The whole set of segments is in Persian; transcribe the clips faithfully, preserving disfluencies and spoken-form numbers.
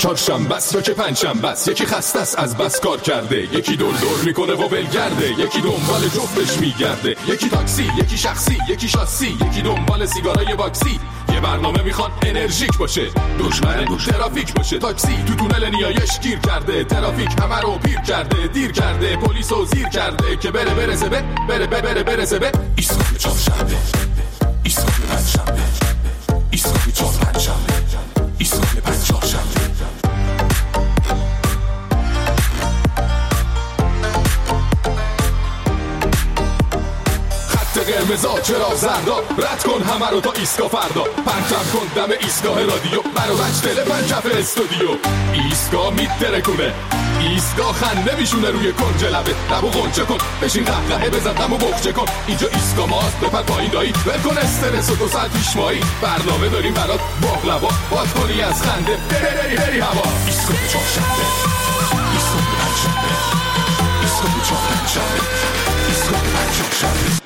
چهارشنبه است یا که پنجشنبه است، یکی خسته است از بس کار کرده، یکی دور دور میکنه و ولگرده، یکی دنبال جفتش میگرده، یکی تاکسی، یکی شخصی، یکی شاسی، یکی دنبال سیگارای باکسی. یه برنامه میخواد انرژیک باشه، دشمن ترافیک باشه. تاکسی تو تونل نیایش گیر کرده، ترافیک همه رو پیر کرده، دیر کرده، پلیسو زیر کرده که بره برسه به بره بره بره برسه به ایستگاه چهارشنبه، ایستگاه پنجشنبه، ایستگاه چهار پنجشنبه، ایستگاه پنج چهارشنبه. قرمزا چرا زردا، رد کن همه رو تا ایستگاه فردا، پرچم کن دم ایستگاه رادیو، برو بچ تلفن کف استودیو. ایستگاه میترکونه، ایستگاه خنده میشونه روی کنج لبه، لبو غنچه کن، بشین قهقهه بزن دمو بخچه کن. اینجا ایستگاه ماست، بپر پایین دایی، ول کن استرس و دو ساعت پیش مایی، برنامه داریم برات باقلوا، باد کنی از خنده بری بری بری هوا. ایستگاه چهارشنبه، ایستگاه پنجشنبه، ایستگاه چهار پنجشنبه، ایستگاه پنج چهارشنبه.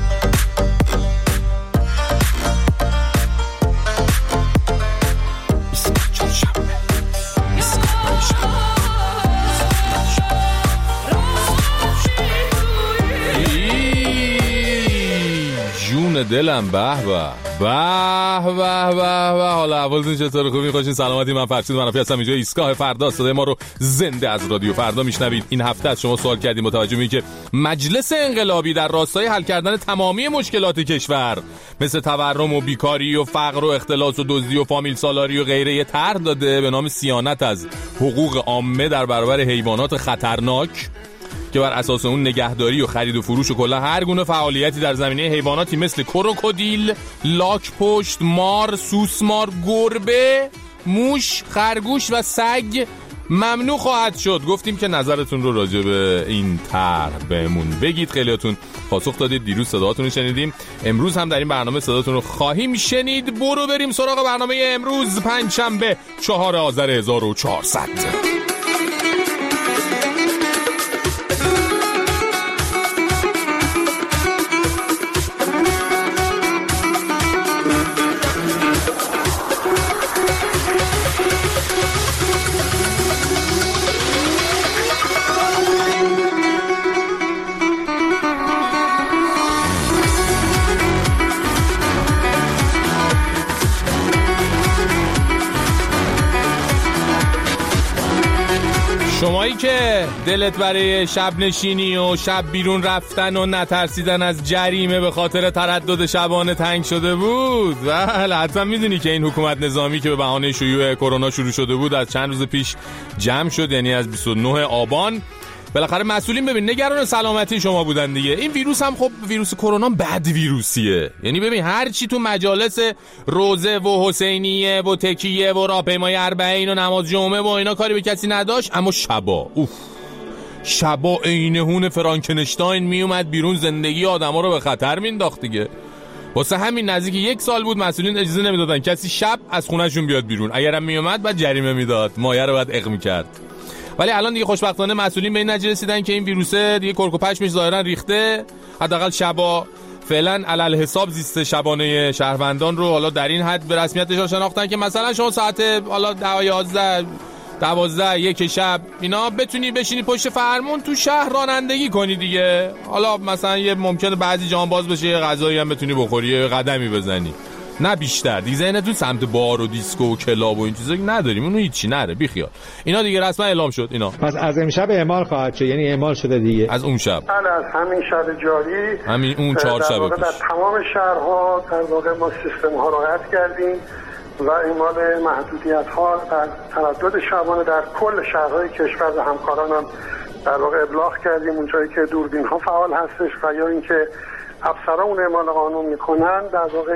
دلم به به به به به. حالا اولتون چطور؟ خوبین؟ خوشین؟ سلامتی؟ من فرشید منافی هستم. اینجا ایستگاه فردا، صدای ما رو زنده از رادیو فردا میشنوید. این هفته از شما سوال کردیم متوجه میشید که مجلس انقلابی در راستای حل کردن تمامی مشکلات کشور مثل تورم و بیکاری و فقر و اختلاس و دزدی و فامیل سالاری و غیره یه طرح داده به نام صیانت از حقوق عامه در برابر حیوانات خطرناک که بر اساس اون نگهداری و خرید و فروش و کلا هر گونه فعالیتی در زمینه حیواناتی مثل کروکودیل، لاک‌پشت، مار، سوسمار، گربه، موش، خرگوش و سگ ممنوع خواهد شد. گفتیم که نظرتون رو راجع به این طرح بهمون بگید. خیلیاتون پاسخ دادید، دیروز صداتون رو شنیدیم، امروز هم در این برنامه صداتون رو خواهیم شنید. برو بریم سراغ برنامه امروز، پنجشنبه چهار آذر هزار و چهارصد. شمایی که دلت برای شب نشینی و شب بیرون رفتن و نترسیدن از جریمه به خاطر تردد شبانه تنگ شده بود، بله حتما میدونی که این حکومت نظامی که به بهانه شیوع کرونا شروع شده بود از چند روز پیش جمع شد، یعنی از بیست و نه آبان. بالاخره مسئولین ببین نگران سلامتی شما بودن دیگه. این ویروس هم خب ویروس کرونا بد ویروسیه، یعنی ببین هر چی تو مجالس روزه و حسینیه و تکیه و راهپیمایی اربعین و نماز جمعه و اینا کاری به کسی نداشت، اما شبا اوف شبا عینهون فرانکنشتاین میومد بیرون، زندگی آدما رو به خطر مینداخت دیگه. واسه همین نزدیک یک سال بود مسئولین اجازه نمیدادن کسی شب از خونه‌شون بیاد بیرون، اگرم میومد بعد جریمه میداد، مایه رو بعد اق میکرد. ولی الان دیگه خوشبختانه مسئولین به این نتیجه رسیدن که این ویروسه دیگه کرک و پشمش ظاهرا ریخته، حداقل شبا فعلا علل حساب زیست شبانه شهروندان رو حالا در این حد به رسمیتش شناختن که مثلا شما ساعت حالا ده یازده دوازده یک شب اینا بتونی بشینی پشت فرمون تو شهر رانندگی کنی دیگه. حالا مثلا یه ممکنه بعضی جان باز بشه یه غذایی هم بتونی بخوری، یه قدمی بزنی، نه بیشتر. دیگه ذهنتون سمت بار و دیسکو و کلاب و این چیزا نداریم، اونو هیچی نره بیخیال. اینا دیگه رسما اعلام شد اینا. پس از امشب اعمال خواهد شد، یعنی اعمال شده دیگه از اون شب. بله از همین شب جاری، همین اون چهار شب پیش در تمام شهرها در واقع ما سیستم ها رو قطع کردیم و اعمال محدودیت ها در تردد شبانه در کل شهرهای کشور و همکاران هم در واقع ابلاغ کردیم. اونجایی که دوربین ها فعال هستش و یا اینکه افسران اعمال قانون میکنن در واقع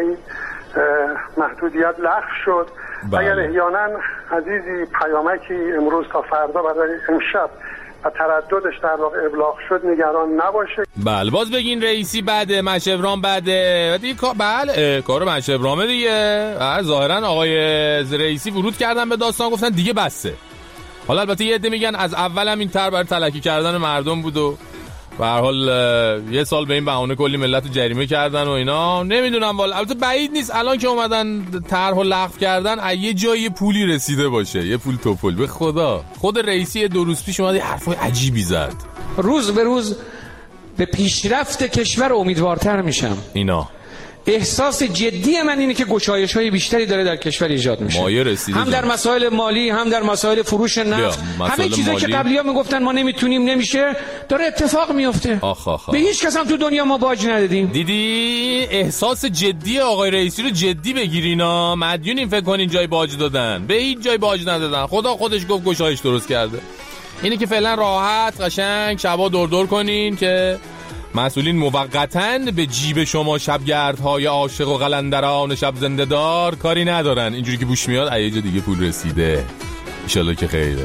محدودیت لغو شد. بله. اگر احیانا عزیزی پیامکی امروز تا فردا برای امشب و ترددش در واقع ابلاغ شد نگران نباشه. بله باز بگین رئیسی بده، مشوران بده دیگه. بله کارو مشورامه دیگه. ظاهرا آقای رئیسی ورود کردن به داستان، گفتن دیگه بسه. حالا البته یه عده میگن از اول هم این طرح برای تلکی کردن مردم بود و به هر حال یه سال به این بهونه کلی ملت رو جریمه کردن و اینا. نمیدونم والا، البته بعید نیست الان که اومدن طرح و لغو کردن از یه جایی پولی رسیده باشه، یه پول توپل. به خدا خود رئیسی دو روز پیش اومد حرفای عجیبی زد. روز به روز به پیشرفت کشور امیدوارتر میشم. اینا احساس جدی من اینه که گشایش‌های بیشتری داره در کشور ایجاد میشه، هم در مسائل مالی، هم در مسائل فروش نفت، همه چیزایی که قبلی‌ها میگفتن ما نمیتونیم نمیشه داره اتفاق میفته. آخ آخ آخ. به هیچ کس هم تو دنیا ما باج ندادیم. دیدی احساس جدی آقای رئیسی رو جدی بگیرینا. مدیونین فکر کنین جای باج دادن، به هیچ جای باج ندادن. خدا خودش گفت گشایش درست کرده. اینه که فعلا راحت قشنگ شبا دور دور کنین که مسئولین موقتاً به جیب شما شبگردهای عاشق و قلندران شب زنده دار کاری ندارن. اینجوری که بوش میاد ایجا دیگه پول رسیده، انشالله که خیره.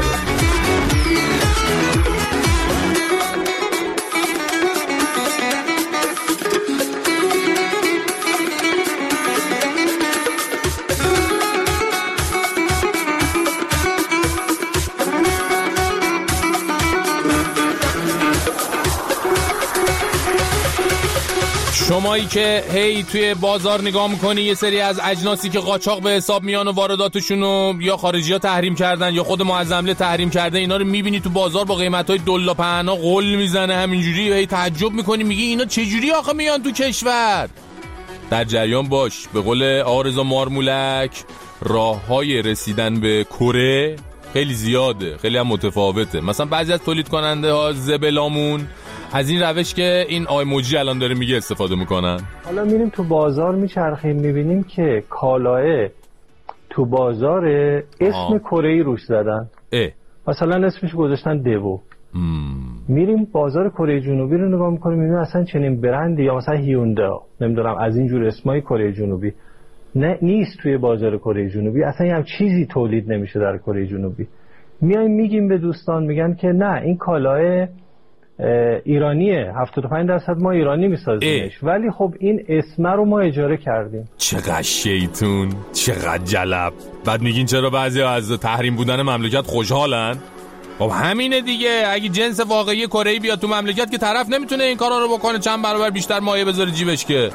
شمایی که هی توی بازار نگاه میکنی یه سری از اجناسی که قاچاق به حساب میان و وارداتشونو یا خارجی ها تحریم کردن یا خود معظمله تحریم کرده، اینا رو میبینی تو بازار با قیمتای دلا پهنا قل میزنه همینجوری، هی تعجب میکنی میگی اینا چجوری آخه میان تو کشور. در جریان باش. به قول آرزا مارمولک راههای رسیدن به کره خیلی زیاده، خیلی هم متفاوته. مثلا بعضی از تولید کننده ها زبلامون از این روش که این آی موجی الان داره میگه استفاده میکنن. حالا میریم تو بازار میچرخیم میبینیم که کالاه تو بازار اسم کره‌ای روش زدن. اه. مثلا اسمش گذاشتن دیو. میریم بازار کره جنوبی رو نگاه میکنیم میبینیم اصلا چنین برندی یا مثلا هیوندا نمیدونم از این جور اسمای کره جنوبی نه نیست توی بازار کره جنوبی. اصلا هم چیزی تولید نمیشه در کره جنوبی. میایم میگیم به دوستان میگن که نه این کالاه ایرانیه، هفتاد و پنج درصد ما ایرانی میسازیمش، ولی خب این اسم رو ما اجاره کردیم. چقدر شیطون، چقدر جلب. بعد میگین چرا بعضی از تحریم بودن مملکت خوشحالن؟ خب همینه دیگه. اگه جنس واقعی کره‌ای بیاد تو مملکت که طرف نمیتونه این کارا رو بکنه، چند برابر بیشتر مایه بذاره جیبش که.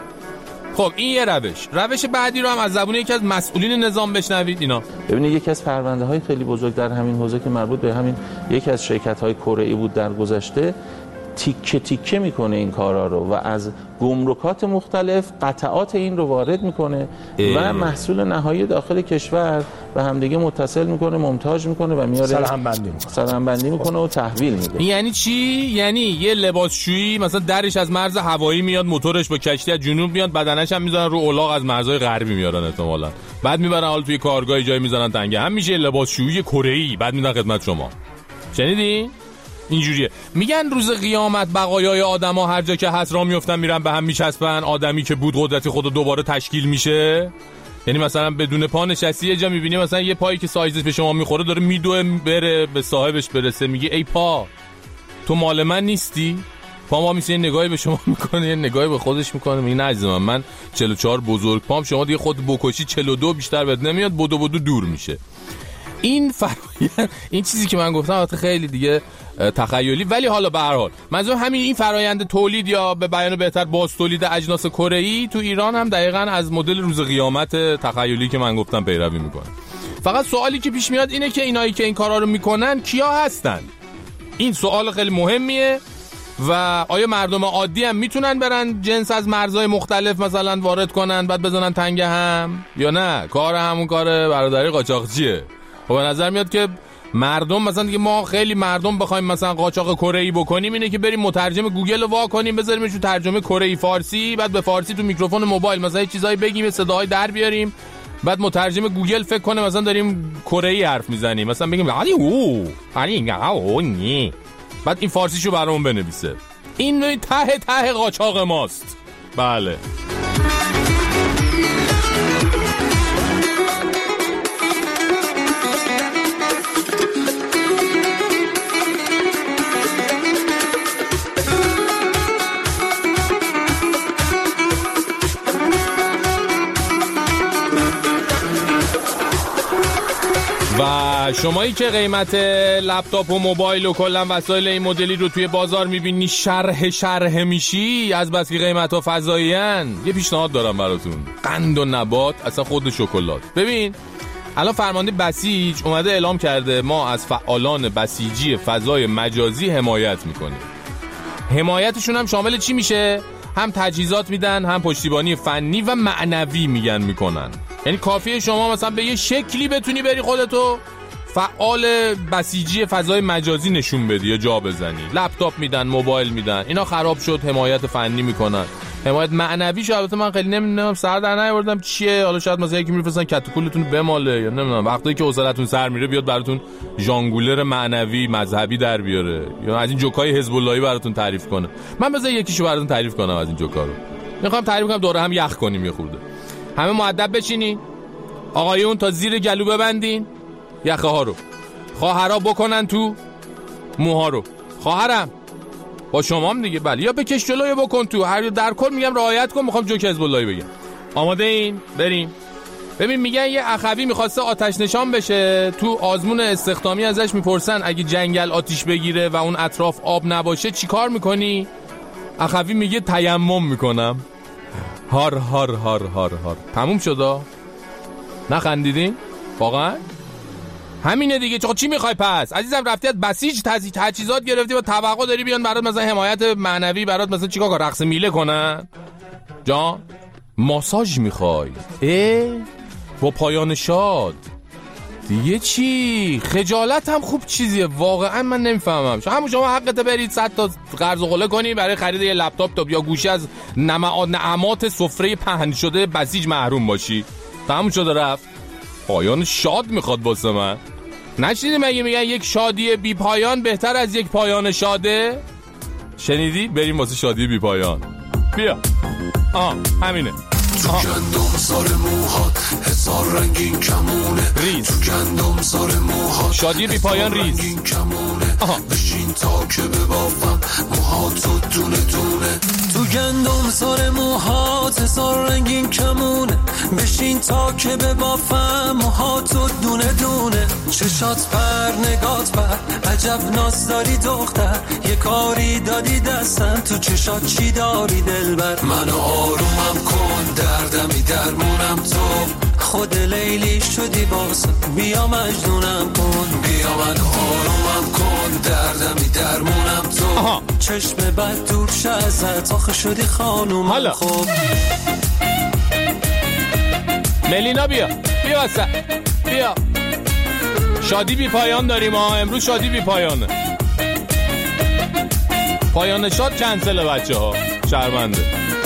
خب این یه روش. روش بعدی رو هم از زبون یکی از مسئولین نظام بشنوید. اینا ببینید یکی از پرونده‌های خیلی بزرگ در همین حوزه که مربوط به همین یکی از شرکت‌های کره‌ای بود در گذشته، تیکه تیکه میکنه این کارا رو و از گمرکات مختلف قطعات این رو وارد میکنه و محصول نهایی داخل کشور به همدیگه متصل میکنه، مونتاژ میکنه و میاره سرهم بندی میکنه سرهم بندی میکنه و تحویل میده. یعنی چی؟ یعنی یه لباسشویی مثلا درش از مرز هوایی میاد، موتورش با کشتی از جنوب میاد، بدنش هم میذارن رو الاغ از مرزهای غربی میارن احتمالاً، بعد میبرن حال توی کارگاه جای میذارن تنگه، هم میشه لباسشویی کره‌ای، بعد میدن خدمت شما. شنیدین؟ اینجوریه. میگن روز قیامت بقایای آدما هر جا که هست را میافتن میرن به هم میچسبن. آدمی که بود قدرتی خودو دوباره تشکیل میشه. یعنی مثلا بدون پا نشستی یه جا میبینی مثلا یه پایی که سایزش به شما میخوره داره میدوه بره به صاحبش برسه، میگه ای پا تو مال من نیستی؟ پا ما میشه نگاهی به شما میکنه، یه نگاهی به خودش میکنه، میگه نه عزیز من من چهل و چهار بزرگ پام، شما دیگه خود بکشی چهل و دو بیشتر بد نمیاد، بدو بدو دور میشه. این فرایند، این چیزی که من گفتم البته خیلی دیگه تخیلی، ولی حالا به هر حال منظور همین این فرایند تولید یا به بیان بهتر باز تولید اجناس کره‌ای تو ایران هم دقیقاً از مدل روز قیامت تخیلی که من گفتم پیروی میکنه. فقط سوالی که پیش میاد اینه که اینایی که این کارا رو میکنن کیا هستن؟ این سوال خیلی مهمیه و آیا مردم عادی هم میتونن برن جنس از مرزهای مختلف مثلا وارد کنن بعد بزنن تنگه هم، یا نه کار همون کار برادری قاچاقچیه؟ خب به نظر میاد که مردم مثلا دیگه ما خیلی مردم بخوایم مثلا قاچاق کره‌ای بکنیم اینه که بریم مترجم گوگل رو وا کنیم بذاریمش تو ترجمه کره‌ای فارسی، بعد به فارسی تو میکروفون موبایل مثلا چیزایی بگیم صداهای در بیاریم، بعد مترجم گوگل فکر کنه مثلا داریم کره‌ای حرف میزنیم، مثلا بگیم علی او علی او نی، بعد این فارسیشو برامون بنویسه. این ته ته قاچاق ماست. بله. و شمایی که قیمت لپتاپ و موبایل و کلا وسایل این مدلی رو توی بازار میبینی شرح شرح میشی از بس که قیمت‌ها فضایی‌ان، یه پیشنهاد دارم براتون. قند و نبات اصلا خود شکلات. ببین الان فرمانده بسیج اومده اعلام کرده ما از فعالان بسیجی فضای مجازی حمایت میکنیم. حمایتشون هم شامل چی میشه؟ هم تجهیزات میدن، هم پشتیبانی فنی و معنوی میگن میکنن. یعنی کافیه شما مثلا به یه شکلی بتونی بری خودتو فعال بسیجی فضای مجازی نشون بدی یا جا بزنی. لپتاپ میدن، موبایل میدن، اینا خراب شد حمایت فنی میکنن. حمایت معنوی شو البته من خیلی نمیدونم، سر در نیاوردم چیه. حالا شاید مثلا یکی میفرستن کتکولتون بماله یا نمیدونم وقتی که حوصلتون سر میره بیاد براتون ژانگولر معنوی مذهبی در بیاره یا از این جوکای حزب اللهی براتون تعریف کنه. من بذار یکیشو براتون تعریف کنم از این جوکا رو. میخوام تعریف کنم دوره هم یخ کنیم یه خورده. همه مؤدب بشینین. آقایون تا زیر گلو ببندین یخه ها رو. خواهرا بکنن تو موها رو. خواهرم با شمام دیگه بله، یا بکش جلو یا بکن تو، هر در کل میگم رعایت کن. میخوام جوک حزب اللهی بگم. آماده این؟ بریم. ببین میگن یه اخوی میخواسته آتش نشان بشه، تو آزمون استخدامی ازش میپرسن اگه جنگل آتیش بگیره و اون اطراف آب نباشه چی کار میکنی؟ اخوی میگه تیمم میکنم. هار هار هار هار هار. تموم شدا؟ نخندیدین؟ واقعا؟ همینه دیگه. چه چی میخوای پس؟ عزیزم رفتیت بسیج تجهیزات گرفتی و توقع داری بیان برات مثلا حمایت معنوی برات مثلا چیکار کنن؟ رقص میله کنن؟ جان ماساژ میخوای؟ اه با پایان شاد دیگه چی؟ خجالت هم خوب چیزیه واقعا. من نمیفهمم. شما همون شما حقته برید صد تا قرض و قله کنی برای خرید یه لپتاپ تاپ یا گوشی از نعمات سفره پهن شده بسیج محروم باشی. تموم شده رفت. پایان شاد میخواد واسه من. نشنیدی مگه میگن یک شادی بی پایان بهتر از یک پایان شاده؟ شنیدی؟ بریم واسه شادی بی پایان. بیا. آه همینه. تو گندم سار موهات هزار رنگین کمونه. ریز. تو گندم سار موهات شادی بی پایان ریز. آها. بشین تا که ببافم موهاتو دونه دونه. تو گندم سار موهات هزار رنگین کمونه. بشین تا که ببافم موهاتو دونه دونه. چشات پر نگات پر عجب ناز داری دختر. یه کاری دادی دستم تو چشات چی داری دلبر. منو آرومم کن دردمی درمونم تو. خود لیلی شدی باسم بیا مجنونم کن. بیا منو آرومم کن دردمی درمونم تو. آها. چشم بد دور شه ازت آخه شدی خانومم. خب ملینا بیا بیا واسه بیا. شادی بی پایان داریم ها امروز. شادی بی پایانه. پایان شاد کنسله بچه ها شرمنده.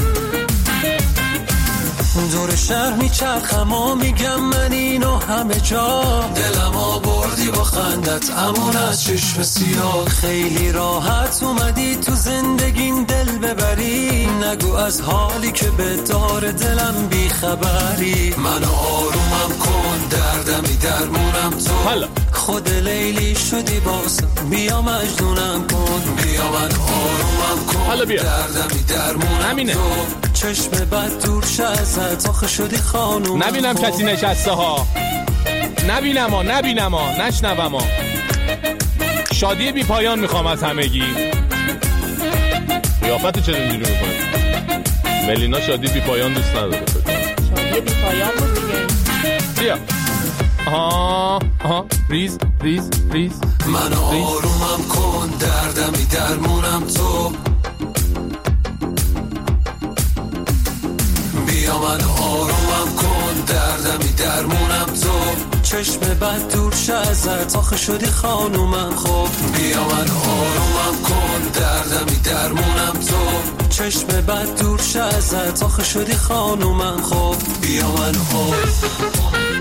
دور شهر میچرخم و میگم من اینو همه جا. دلم آوردی با خندت امون از چشم سیاه. خیلی راحت اومدی تو زندگین دل ببری. نگو از حالی که به دار دلم بیخبری. منو آرومم کن دردمی درمونم تو. حالا. خود لیلی شدی باسم بیا مجنونم کن. بیا منو آرومم کن. حالا بیا. دردمی درمونم همینه. تو. چشم بد دور شه ازت آخه شدی خانوم. نبینم کسی نشسته ها. نبینم ها نبینم ها نشنوم ها. شادی بی پایان میخوام از همگی. قیافت چه اینجوری میکنه؟ ملینا شادی بی پایان دوست نداره. شادی بی پایان بود دیگه. بیا. آها آها ریز ریز ریز. منو آرومم کن دردمی درمونم تو. بیا منو آرومم کن دردمی درمونم تو. چشم بد دور شه ازت آخه شدی خانومم. خب بیا منو آرومم کن دردمی درمونم تو. چشم بد دور شه ازت آخه شدی خانومم. خب بیا منو آرومم.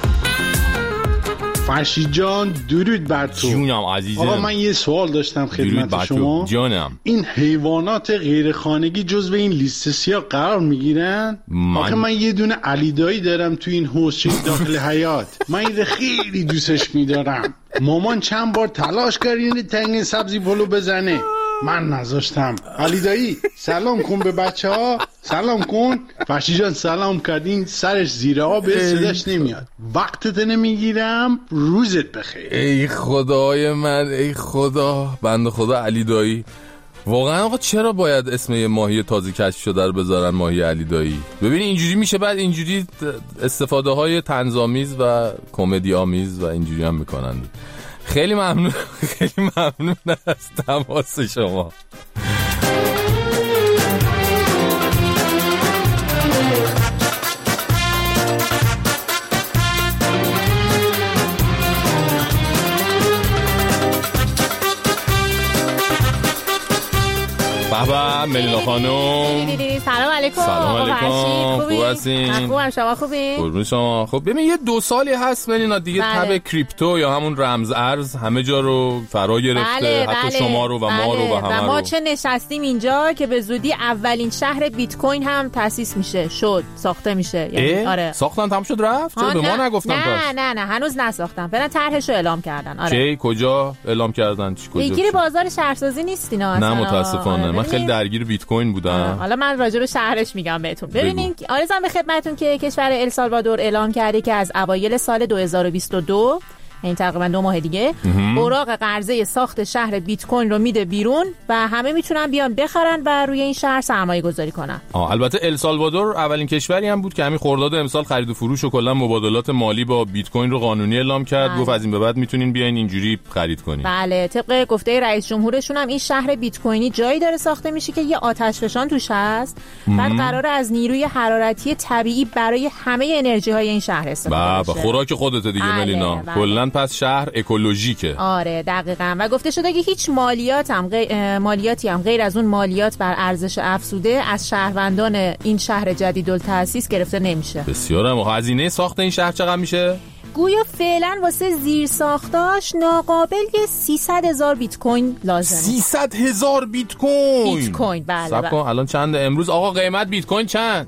فرشید جان درود بر تو. جونم عزیزم. آقا من یه سوال داشتم خدمت شما. جانم. این حیوانات غیر خانگی جزو این لیست سیاه قرار میگیرن؟ من... آخه من یه دونه علیدایی دارم تو این حوضچه داخل حیات. من اینو خیلی دوستش میدارم. مامان چند بار تلاش کرد این تنگ سبزی پلو بزنه من نذاشتم. علی دایی سلام کن به بچه ها، سلام کن. فرشی جان سلام کردین، سرش زیر آب صداش نمیاد. وقتت نمیگیرم، روزت بخیر. ای خدای من، ای خدا، بنده خدا علی دایی. واقعا آقا چرا باید اسم یه ماهی تازه کشف شده رو بذارن ماهی علی دایی؟ ببین اینجوری میشه، بعد اینجوری استفاده های طنزآمیز و کمدی آمیز و اینجوری هم میکنن. خیلی ممنون، خیلی ممنون از تماس شما. بابا ملینا خانم سلام علیکم. سلام علیکم. خوب هستین؟ خوبم، شما خوبین؟ قربون شما. خب ببین یه دو سالی هست ملینا دیگه بله. تب کریپتو یا همون رمز ارز همه جا رو فرا گرفته. بله، حتی بله. شما رو و بله. ما رو و همه رو. ما چه نشستیم اینجا که به زودی اولین شهر بیت کوین هم تأسیس میشه، شد، ساخته میشه. یعنی آره. ساختن تموم شد رفت؟ چرا به ما نگفتن نه پس؟ نه نه نه هنوز نساختن. فعلا طرحشو اعلام کردن. آره. کی کجا اعلام کردن؟ چی کجا؟ پیگیر بازار شهرسازی نیستینا اصلا. نه متاسفانه. من خیلی درگیر بیت کوین بودم. حالا من راجع به شهرش میگم بهتون. ببینین آرزوام به خدمتتون که کشور السالوادور اعلام کرده که از اوایل سال دو هزار و بیست و دو، این تقریبا دو ماه دیگه، اوراق قرضه ساخت شهر بیت کوین رو میده بیرون و همه میتونن بیان بخرن و روی این شهر سرمایه گذاری کنن. آه البته السالوادور اولین کشوری هم بود که همین خرداد امسال خرید و فروش و کلا مبادلات مالی با بیت کوین رو قانونی اعلام کرد. گفت از این به بعد میتونین بیاین اینجوری خرید کنین. بله، طبق گفته رئیس جمهورشون هم این شهر بیت کوینی جایی داره ساخته میشه که یه آتشفشان توش هست. بعد قراره از نیروی حرارتی طبیعی برای همه انرژی های این شهر استفاده بشه. بابا خوراک خودت دیگه ملینا. کلا پس شهر اکولوژیکه. آره دقیقاً. و گفته شده که هیچ مالیات هم غیر مالیاتی هم غیر از اون مالیات بر ارزش افزوده از شهروندان این شهر جدیدالتأسیس گرفته نمیشه. بسیارم. هزینه ساخت این شهر چقدر میشه؟ گویا فعلا واسه زیر ساختاش ناقابل یه سیصد هزار بیت کوین لازمه. سیصد هزار بیت کوین. بیت کوین بله. صبر کن الان چنده امروز آقا قیمت بیت کوین چند؟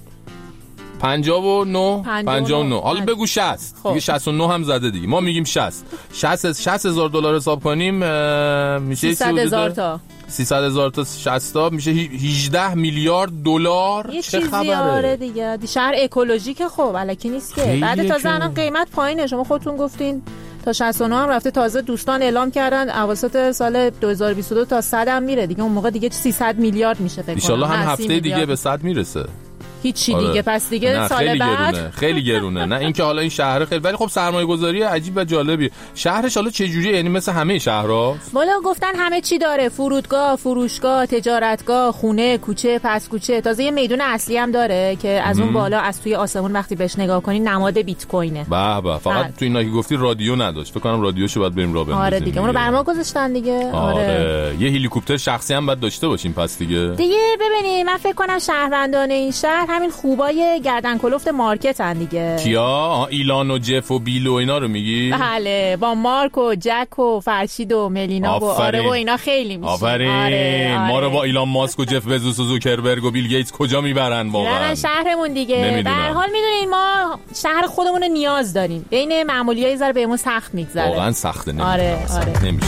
پنجاه و نه پنجاه و نه. حالا بگو شصت. دیگه شصت و نه هم زده دیگه. ما میگیم شصت. شصت هزار دلار حساب کنیم میشه سیصد هزار تا. سیصد هزار تا شصت تا میشه هجده میلیارد دلار. چه خبره؟ آره دیگه. شهر اکولوژیکه خب الکی نیست که. بعد تازه الان قیمت پایینه. شما خودتون گفتین تا شصت و نه هم رفته. تازه دوستان اعلام کردن اواسط سال دو هزار و بیست و دو تا صد هم میره دیگه. اون موقع دیگه سیصد میلیارد میشه فکر کنم. ان شاءالله هم هفته دیگه به صد میرسه. هیچی آره. دیگه پس دیگه سال خیلی بعد گرونه. خیلی گرونه. نه اینکه حالا این شهر خیلی، ولی خب سرمایه گذاری عجیب و جالبی. شهرش حالا چه جوریه؟ یعنی مثل همه شهرها؟ والا گفتن همه چی داره. فرودگاه، فروشگاه، تجارتگاه، خونه، کوچه، پس کوچه. تازه یه میدون اصلی هم داره که از اون بالا از توی آسمون وقتی بهش نگاه کنی نماد بیت کوینه. به به. فقط تو اینا که گفتی رادیو نداشت. فکر کنم رادیوشو بعد بریم راه بندازیم. آره دیگه. اونو برما گذاشتن دیگه. آره. آره. یه هلیکوپتر شخصی هم بعد داشته باشیم پس دیگه. دیگه ببینید من فکر کنم شهروندان این شهر همین خوبای گردن کلفت مارکتن دیگه. کیا؟ ایلان و جف و بیل و اینا رو میگی؟ بله، با مارک و جک و فرشید و ملینا و آره و اینا خیلی میشه. آفرین. آره، آره. ما رو با ایلان ماسک و جف بزوس و زوکربرگ و بیل گیتس کجا میبرن واقعا؟ میبرن شهرمون دیگه. به هر حال میدونین ما شهر خودمون رو نیاز داریم. بین معمولی‌ها یه ذره بهمون سخت میگذره. واقعا سخته. نمیشه. آره آره. نمیشه.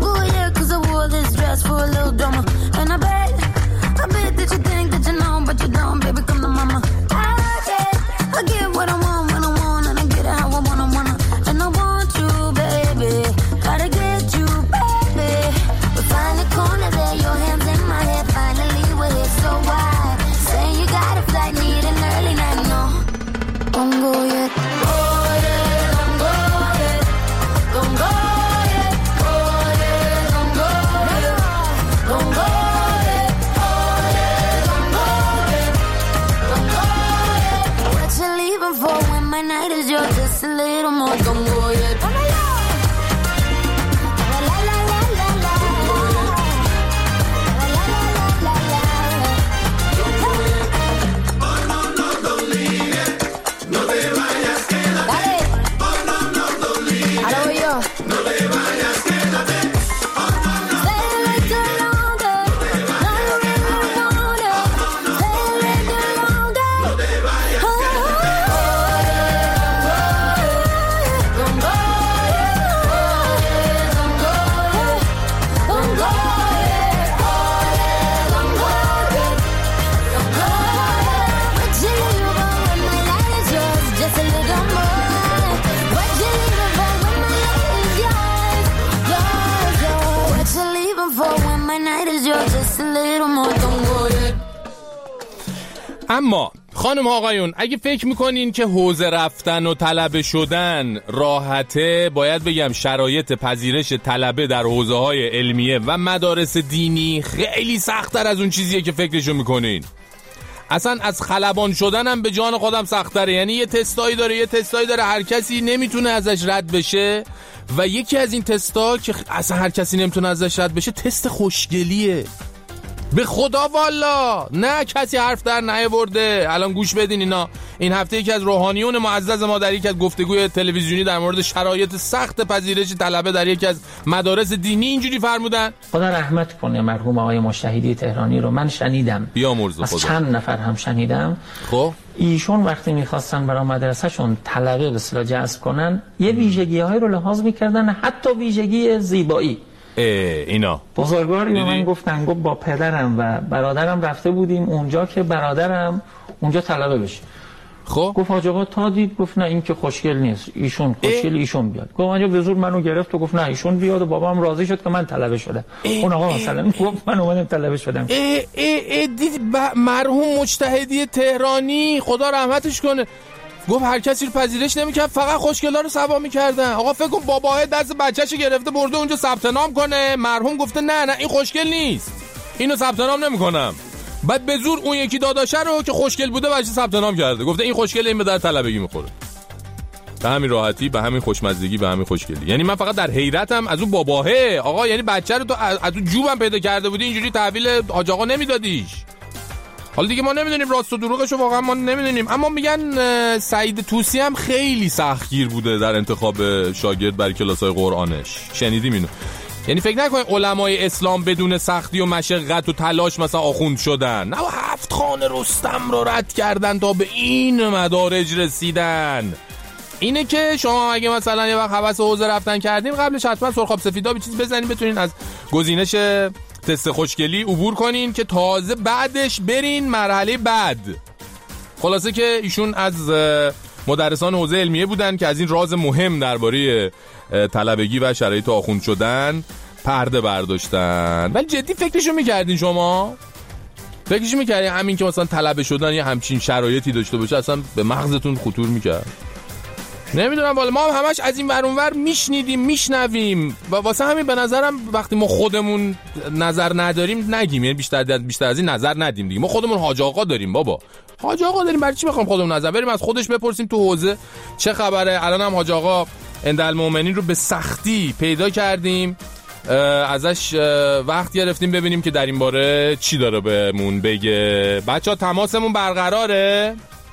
I get what I want when I want and I get it how I wanna wanna and I want you baby gotta get you baby we find a corner there your hands in my head finally we're here so why say you got a flight need an early night no don't go yet go yet don't go yet don't go yet go yet don't go yet don't go yet go yet don't go yet اما خانم آقایون اگه فکر میکنین که حوزه رفتن و طلبه شدن راحته، باید بگم شرایط پذیرش طلبه در حوزه های علمیه و مدارس دینی خیلی سخت‌تر از اون چیزیه که فکرشو میکنین. اصلا از خلبان شدن هم به جان خودم سخت‌تره. یعنی یه تستایی داره یه تستایی داره هر کسی نمیتونه ازش رد بشه و یکی از این تستا که اصلا هر کسی نمیتونه ازش رد بشه تست خوشگلیه. به خدا والا نه کسی حرف در نیاورده. الان گوش بدین اینا. این هفته یکی از روحانیون معزز ما در یکی از گفتگوی تلویزیونی در مورد شرایط سخت پذیرش طلبه در یکی از مدارس دینی اینجوری فرمودن. خدا رحمت کنه مرحوم آقای مجتهدی تهرانی رو. من شنیدم بیامرزه از خدا. چند نفر هم شنیدم. خب ایشون وقتی میخواستن برای مدرسهشون طلبه به اصطلاح جذب کنن یه ویژگی‌هایی رو لحاظ میکردن، حتی ویژگی زیبایی. اینا بزرگواری به من گفتن، گفت با پدرم و برادرم رفته بودیم اونجا که برادرم اونجا طلبه بشه. خب گفت حاج آقا تا دید، گفت نه این که خوشگل نیست، ایشون خوشگل ایشون بیاد. گفت اونجا به زور منو گرفت و گفت نه ایشون بیاد و بابام راضی شد که من طلبه شدم. اون آقا مثلا گفت من اومدم طلبه شدم. ای ای ای دید مرحوم مجتهدی تهرانی خدا رحمتش کنه گفت هر کسی رو پذیرش نمی‌کرد، فقط خوشگلا رو سوا می‌کردن. آقا فکر کن باباه دست بچه‌شو گرفته برده اونجا ثبت نام کنه، مرحوم گفته نه نه این خوشگل نیست، اینو ثبت نام نمی‌کنم. بعد به زور اون یکی داداشه رو که خوشگل بوده بچه ثبت نام کرده، گفته این خوشگل این به در طلبگی می‌خوره. به همین راحتی، به همین خوشمزگی، به همین خوشگلی. یعنی من فقط در حیرتم از اون باباه. آقا یعنی بچه رو تو از اون جوبم پیدا کرده بودی اینجوری تحویل حاج آقا نمیدادیش. حالا دیگه ما نمیدونیم راست و دروغشو، واقعا ما نمیدونیم. اما میگن سعید طوسی هم خیلی سختگیر بوده در انتخاب شاگرد برای کلاس‌های قرآنش. شنیدیم اینو؟ یعنی فکر نکنید علمای اسلام بدون سختی و مشقت و تلاش مثلا آخوند شدن. نه، هفت خانه رستم رو رد کردن تا به این مدارج رسیدن. اینه که شما اگه مثلا یه وقت هوس حوزه رفتن کردین، قبلش حتما سرخاب سفیدا به چیز بزنین بتونین از گزینش تست خوشگلی عبور کنین که تازه بعدش برین مرحله بعد. خلاصه که ایشون از مدرسان حوزه علمیه بودن که از این راز مهم درباره طلبگی و شرایط آخوند شدن پرده برداشتن. ولی جدی فکرشو میکردین شما؟ فکرشو میکردین همین که مثلا طلبه شدن یه همچین شرایطی داشته باشه اصلا به مغزتون خطور میکرد؟ نمیدونم والا، ما هم همش از این ور اون ور میشنیدیم میشنویم و واسه همین به نظرم وقتی ما خودمون نظر نداریم نگیم، یعنی بیشتر بیشتر از این نظر ندیم دیگه. ما خودمون حاج آقا داریم بابا، حاج آقا داریم، برای چی بخوام خودمون نظر بریم از خودش بپرسیم تو حوزه چه خبره. الان هم حاج آقا اندالمومنین رو به سختی پیدا کردیم، ازش وقت گرفتیم ببینیم که در این باره چی داره بهمون بگه. بچه‌ها تماسمون برقراره؟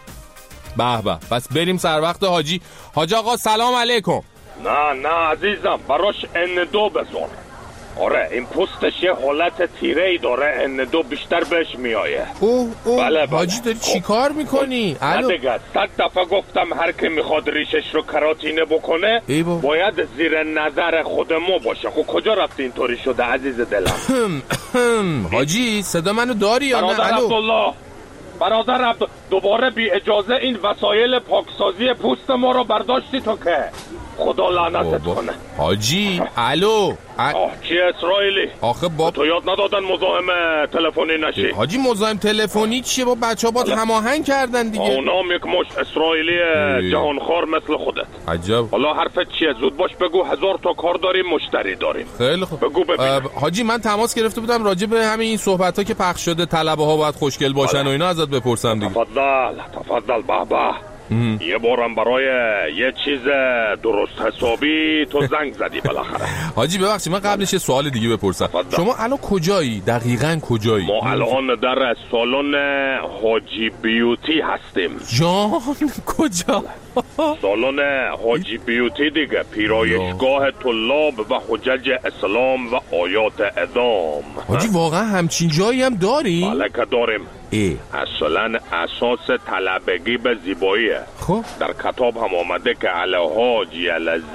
به به، پس بریم سر وقت حاجی. حاج آقا سلام علیکم. نه نه عزیزم، براش ان دو بذار. آره این پوستش یه حالت تیره‌ای داره، ان دو بیشتر بهش میایه. اوه اوه بله بله. حاجی داری چی کار میکنی؟ نه دیگه، صد دفعه گفتم هر که میخواد ریشش رو کراتینه بکنه باید زیر نظر خود ما باشه. خب کجا رفتی اینطوری شده عزیز دلم؟ حاجی صدا منو داری یا نه؟ برادر عبدالله، برادر عبد دوباره بی اجازه این وسایل پاکسازی پوست ما رو برداشتی تو که خدا لعنتت کنه. حاجی الو آه چی اسرائیلی؟ آخه با تو یاد ندادن مزاحم تلفنی نشی؟ حاجی مزاحم تلفنی چیه؟ با بچه‌ها با هماهنگ کردن دیگه. اونام یک مش اسرائیلی جهانخوار مثل خودت. عجب. حالا حرفت چیه؟ زود باش بگو، هزار تا کار داریم، مشتری داریم. خیلی خوب بگو ببینم. حاجی من تماس گرفته بودم راجع به همین این صحبت‌ها که پخش شده طلبه ها باید خوشگل باشن بله. و اینا ازت بپرسم دیگه. تفضل تفضل بابا. یه بارم برای یه چیز درست حسابی تو زنگ زدی بالاخره. حاجی ببخشید من قبلش یه سوال دیگه بپرسم. شما الان کجایی؟ دقیقاً کجایی؟ ما الان در سالن حاجی بیوتی هستیم. جان کجا؟ سالن حاجی بیوتی دیگه، پیرایشگاه طلاب و حجج اسلام و آیات اعدام. حاجی واقعا همچین جایی هم داری؟ بله که داریم. ای. اصلا اساس طلبگی به زیباییه. خب در کتاب هم آمده که الحاجی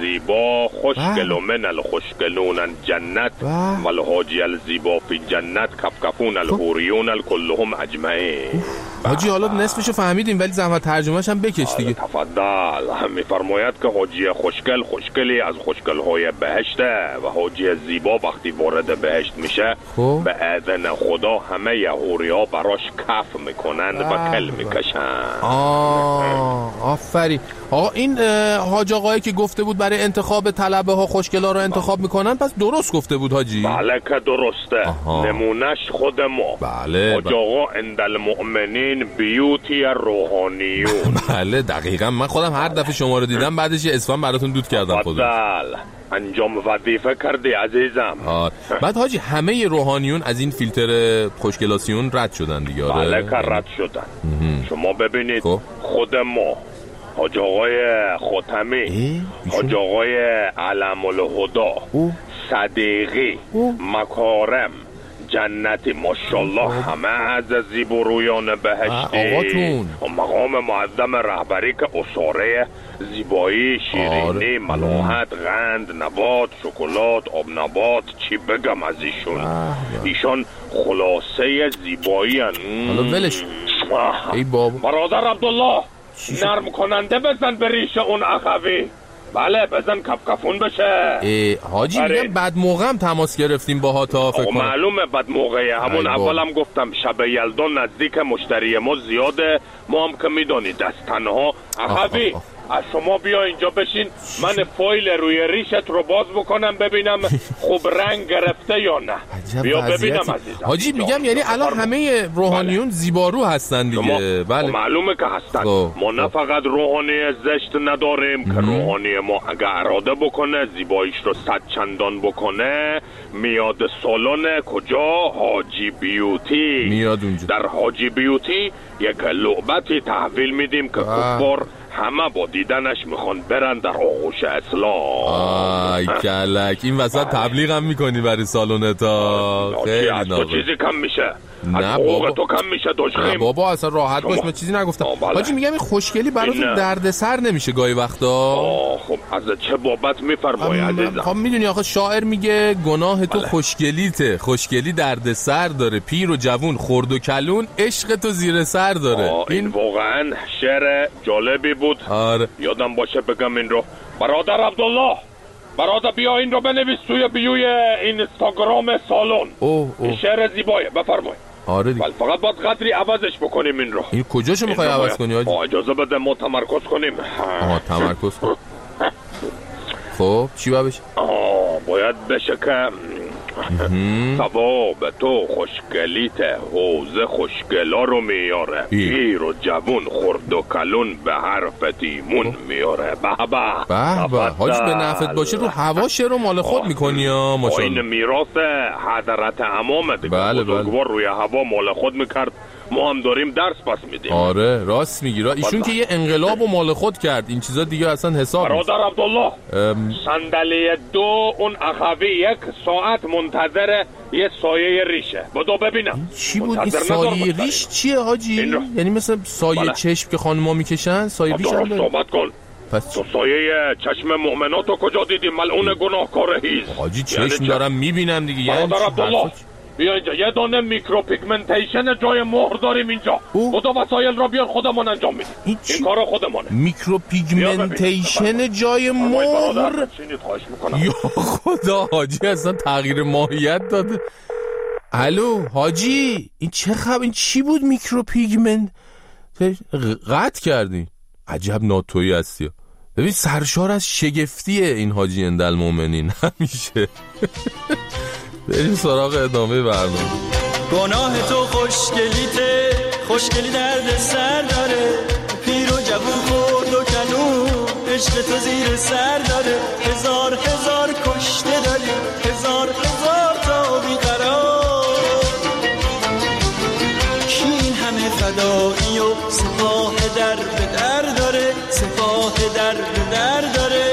الزیبا خوشگل من الخوشگلون جنت و الحاجی الزیبا فی جنت الکفکفون الحوریون الکلهم اجمعین. حاجی حالا نصفشو فهمیدیم ولی زحمت ترجمه‌ش هم بکش دیگه. تفضل. میفرماید که حاجی خوشگل خوشگلی از خوشگل‌های بهشته و حاجی زیبا وقتی وارد بهشت میشه خوب. به اذن خدا همه حوریا براش کف میکنند و کل میکشن. آه آفرین. آقا این حاج آقایی که گفته بود برای انتخاب طلبه ها خوشگلا رو انتخاب میکنن پس درست گفته بود حاجی؟ بله که درسته. آها. نمونش خود ما. بله. حاج آقا عند المؤمنین بیوتی روحانیون. بله دقیقا من خودم هر دفعه شما رو دیدم بعدش یه اسفن براتون دود کردم خودم. بله انجام وظیفه کردی عزیزم. آه. بعد حاجی همه روحانیون از این فیلتر خوشگلاسیون رد شدن دیگه؟ بله که رد شدن. شما ببینید خب. خود ما حاج آقای ختمی، حاج آقای علم الهدا، صدیقی، مکارم، جنتی ماشاءالله همه از زیبرویان بهشتی و مقام معظم رهبری که اصاره زیبایی، شیرینی، ملاحت، قند، نبات، شکلات، آب نبات، چی بگم از ایشون. ایشون خلاصه زیبایی هن. حالا ولش ای بابا. برادر عبدالله نرم کننده بزن به ریش اون اخوی. بله بزن کفکفون بشه. حاجی میگم بعد موقع هم تماس گرفتیم با ها تا فکر کنم. معلومه بعد موقعه. همون اولم گفتم شب یلدان نزدیک مشتری ما زیاده. ما هم که میدونی دست تنها. اخوی از شما بیا اینجا بشین من فایل روی ریشت رو باز بکنم ببینم خوب رنگ گرفته یا نه. بیا ببینم عزیزم. حاجی میگم یعنی الان همه روحانیون بله. زیبارو هستن دیگه. بله معلومه که هستن. خب. ما نه فقط روحانی زشت نداریم که روحانی ما اگه اراده بکنه زیباییش رو صد چندان بکنه میاد سالن کجا؟ حاجی بیوتی. میاد اونجا. در حاجی بیوتی یک لعبتی تحویل میدیم که کفار همه با دیدنش میخوان برن در آغوش اسلام. آی کلک این وسط تبلیغ هم میکنی برای سالونتا. خیلی نابه چیزی کم میشه. نه بابا تو کم میشه دوشخیم. نه بابا اصلا راحت باش من چیزی نگفتم. حاجی میگم این خوشگلی براتون دردسر نمیشه گاهی وقتا؟ آه خب از چه بابت میفرمایی عزیزم؟ خب میدونی آخه شاعر میگه گناه تو خوشگلیته. خوشگلی دردسر داره. پیر و جوون خرد و کلون عشق تو زیر سر داره. این واقعا شعر جالبی بود. آره. یادم باشه بگم این رو. برادر عبدالله برادر بیا این رو بنویس توی بیوی اینستاگرام سالن. اوه اوه. شعر زیبایه بفرمایید. آره دیگه. فقط باید قدری عوضش بکنیم این رو. این کجاشو میخوای عوض کنی حاجی؟ اجازه بده ما تمرکز کنیم. آها تمرکز کن. خب چی باید بشه؟ آه باید بشه که ثواب تو خوشگلیت حوزه خوشگلا رو میاره. پیر و جوون خرد و کلون به حرف تیمون میاره. به به به حاج به نفت باشه رو هواشه رو مال خود میکنی ها ماشاءالله. این میراث حضرت امام دیگه. بله بزرگوار روی هوا مال خود میکرد. ما هم داریم درس پس میدیم. آره راست میگی. ایشون که یه انقلاب و مال خود کرد. این چیزا دیگه اصلا حساب نیست. برادر عبدالله ام... صندلی دو اون اخوی یک ساعت منتظر یه سایه ریشه. بدو ببینم چی بود این سایه ریش چیه حاجی؟ یعنی مثل سایه بله. چشم که خانوما میکشن سایه ریش هم داره. صحبت کن. پس تو سایه چشم مؤمناتو کجا دیدی ملعون گناهکار هیز؟ حاجی چشم یعنی دارم میبینم دیگه. برادر عبدالله بیا اینجا یه دانه میکرو پیگمنتیشن جای مهر داریم اینجا. خدا وسایل را بیار خودمون انجام میدیم. این, این کارا خودمونه. میکرو پیگمنتیشن جای مهر. یا خدا حاجی اصلا تغییر ماهیت داده. الو حاجی این چه خب این چی بود میکرو پیگمنت؟ قطع کردی. عجب ناتویی هستی. ببین سرشار از شگفتیه این حاجی اندل مومنین همیشه. بریم سراغ ادامه برنامه. گناه تو خوشگلیته خوشگلی درد سر داره. پیر و جوون خورد و کنون عشق تو زیر سر داره. هزار هزار کشته داری هزار هزار تا بیقرار. کی این همه فدایی و سپاه در به در داره. سپاه در به در داره.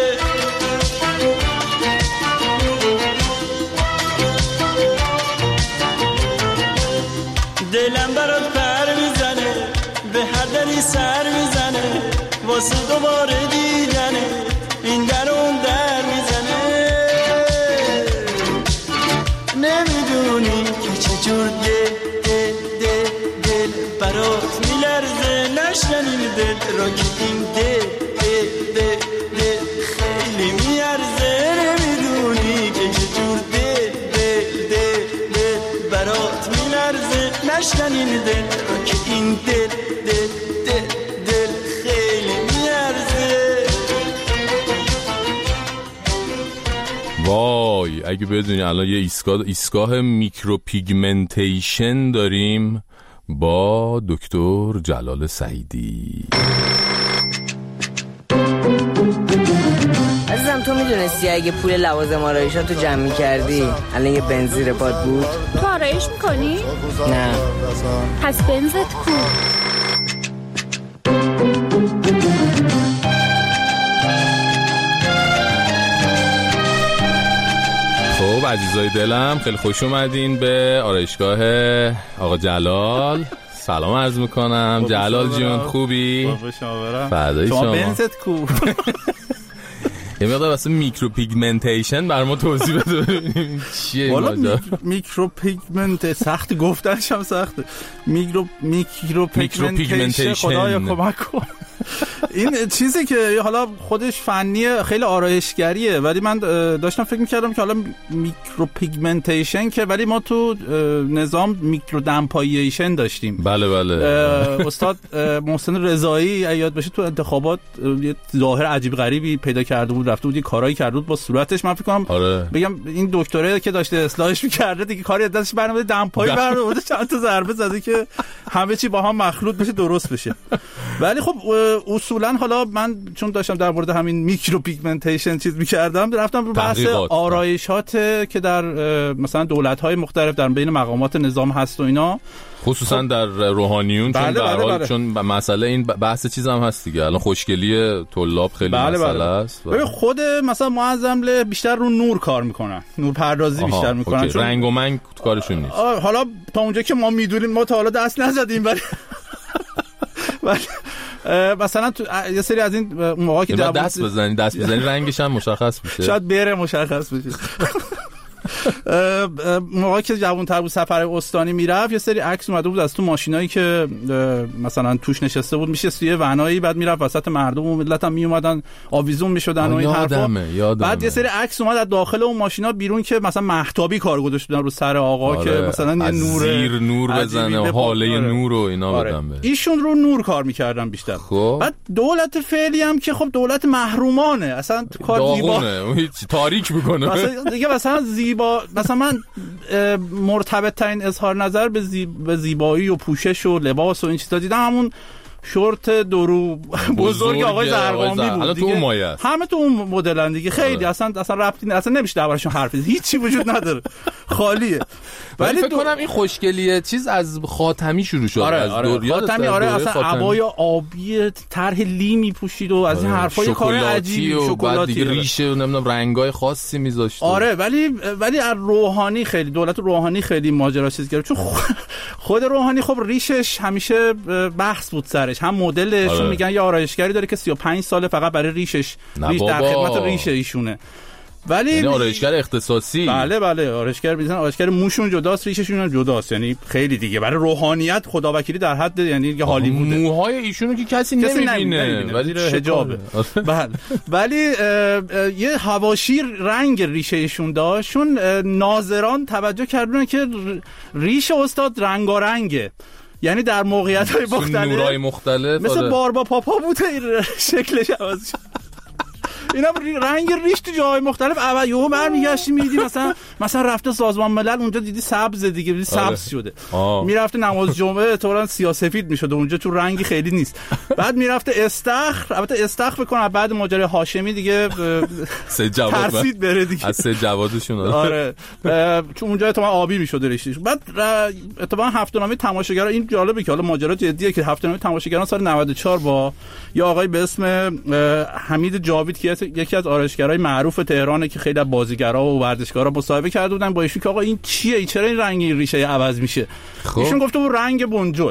دلم برات پر میزنه به هر دری سر میزنه. واسه دوباره دیدنه این در اون در میزنه. نمیدونی که چجور نشکنین دل را که این دل دل دل دل خیلی میارزه نمیدونی که یه جور دل دل دل دل برات میلرزه نشکنین دل را که این دل دل دل دل خیلی میارزه. وای اگه بدونی الان یه ایستگاه ایستگاه میکرو پیگمنتیشن داریم با دکتر جلال سعیدی. عزیزم تو میدونستی اگه پول لوازم آرایشاتو جمع میکردی الان یه بنزیر باد بود؟ تو آرایش میکنی؟ نه. پس بنزت کو؟ خب عزیزای دلم خیلی خوش اومدین به آرایشگاه آقا جلال. سلام عرض میکنم جلال جون، خوبی؟ فدای شما. شما بنزت کو؟ یه مقدار واسه میکرو پیگمنتیشن بر ما توضیح بده ببینیم چیه این ماجرا. میکرو پیگمنت سخت گفتنش هم سخته. میکرو میکرو پیگمنتیشن خدایا کمک کن. این چیزی که حالا خودش فنیه خیلی آرایشگریه، ولی من داشتم فکر میکردم که حالا میکرو پیگمنتیشن که ولی ما تو نظام میکرو دمپاییشن داشتیم. بله بله. استاد محسن رضایی یاد باشه تو انتخابات یه ظاهر عجیب غریبی پیدا کرده بود، رفته بود یه کارایی کرده بود با صورتش. من فکر کنم آره. بگم این دکتره که داشته اصلاحش می‌کرده دیگه کاری از دستش برنامه دمپایی برآورده، چند تا ضربه زده که همه چی با هم مخلوط بشه درست بشه. ولی خب اصولا حالا من چون داشتم در مورد همین میکرو پیگمنتیشن چیز می‌کردم، رفتم رو بحث آرایشات که در مثلا دولت‌های مختلف در بین مقامات نظام هست و اینا، خصوصا خب. در روحانیون بله چون در بله حال بله. چون مسئله این بحث چیز هم هست دیگه، الان خوشگلی طلاب خیلی بله مسئله بله. است. ببین خود مثلا معظم بیشتر رو نور کار میکنن، نور پردازی آها. بیشتر میکنن چون رنگ و منگ کارشون نیست. حالا تا اونجا که ما میدونیم، ما تا حالا دست نزدیم، ولی مثلا تو یه سری از این موقعی که دست بزنی دست بزنی رنگش هم مشخص میشه، شاید بره مشخص بشه. موقعی که جوان‌تر بود سفر استانی میرفت، یه سری عکس اومده بود از تو ماشینایی که مثلا توش نشسته بود، میشه توی ونایی، بعد میرفت وسط مردم و ملت هم میومدن آویزون میشدن و این حرفا. بعد یه سری عکس اومد از داخل اون ماشینا بیرون که مثلا مهتابی کار گذاشته بودن رو سر آقا آره. که مثلا یه نور زیر نور بزنه و حاله آره. نور و اینا آره. بدن به ایشون رو نور کار میکردن بیشتر. خب بعد دولت فعلی هم که خب دولت محرومانه، اصلا کار زیبا هیچ تاریک میکنه مثلا دیگه، مثلا زیبا مثلا من مرتبط ترین اظهار نظر به, زیب... به زیبایی و پوشش و لباس و این چیزا دیدم همون شورت درو بزرگ آقای زرقامی بود دیگه. همه تو اون مدلن دیگه، خیلی اصلا اصلا ربطی اصلا نمیشه دربارشون حرف بزنی، هیچی وجود نداره، خالیه. ولی فکر کنم این خوشگلیه چیز از خاتمی شروع شد. آره، از آره. خاتمی آره اصلا عبای آبی طرح لی میپوشید و از این حرفای کار عجیبی شکلاتی، بعد دیگه ریشه و نمیدونم رنگای خاصی میذاشت. آره ولی ولی از روحانی خیلی دولت روحانی خیلی ماجرا چیز کرد، چون خود روحانی خب ریشش همیشه بحث بود سرش، هم مدلش آره. میگن یه آرایشگری داره که سی و پنج ساله فقط برای ریشش ریش در خدمت ریش ایشونه، ولی یعنی آرایشگر اختصاصی. بله بله آرایشگر میزنن، آرایشگر موشون جداست ریششون هم جداست، یعنی خیلی دیگه برای روحانیت خداوکیلی در حد یعنی یه هالیووده. موهای ایشونو که کسی نمیبینه ولی حجابه. بله ولی یه حواشی رنگ ریشه ایشون داشت، چون ناظران توجه کردن که ریش استاد رنگارنگه، یعنی در موقعیت‌های مختلف نورای مختلف مثل آره. باربا پاپا بوده شکلش عوض شد. اینا رنگ ریش تو جاهای مختلف اول یهو برمیگشتی میدیدی مثلا مثلا رفته سازمان ملل اونجا دیدی سبز دیگه دیدی سبز آره. شده، میرفته نماز جمعه احتمالاً سیاه‌سفید میشده، اونجا تو رنگی خیلی نیست. بعد میرفته استخر، البته استخر بکنه بعد ماجرای هاشمی دیگه سه جواد ترسید بره دیگه از سه جوادشون آره چون اونجا احتمالاً آبی میشده ریشش. بعد اتفاقا هفته‌نامه تماشاگران این جالبه که حالا ماجرا جدیه که هفته‌نامه تماشاگران سال نود و چهار با یه آقای به اسم حمید جاوید که یکی از آرایشگرای معروف تهرانه که خیلی از بازیگرا و ورزشکارا مصاحبه کرده بودن با ایشون که آقا این چیه، چرا این رنگ ریشه عوض میشه؟ خب. ایشون گفته بود رنگ بنجل،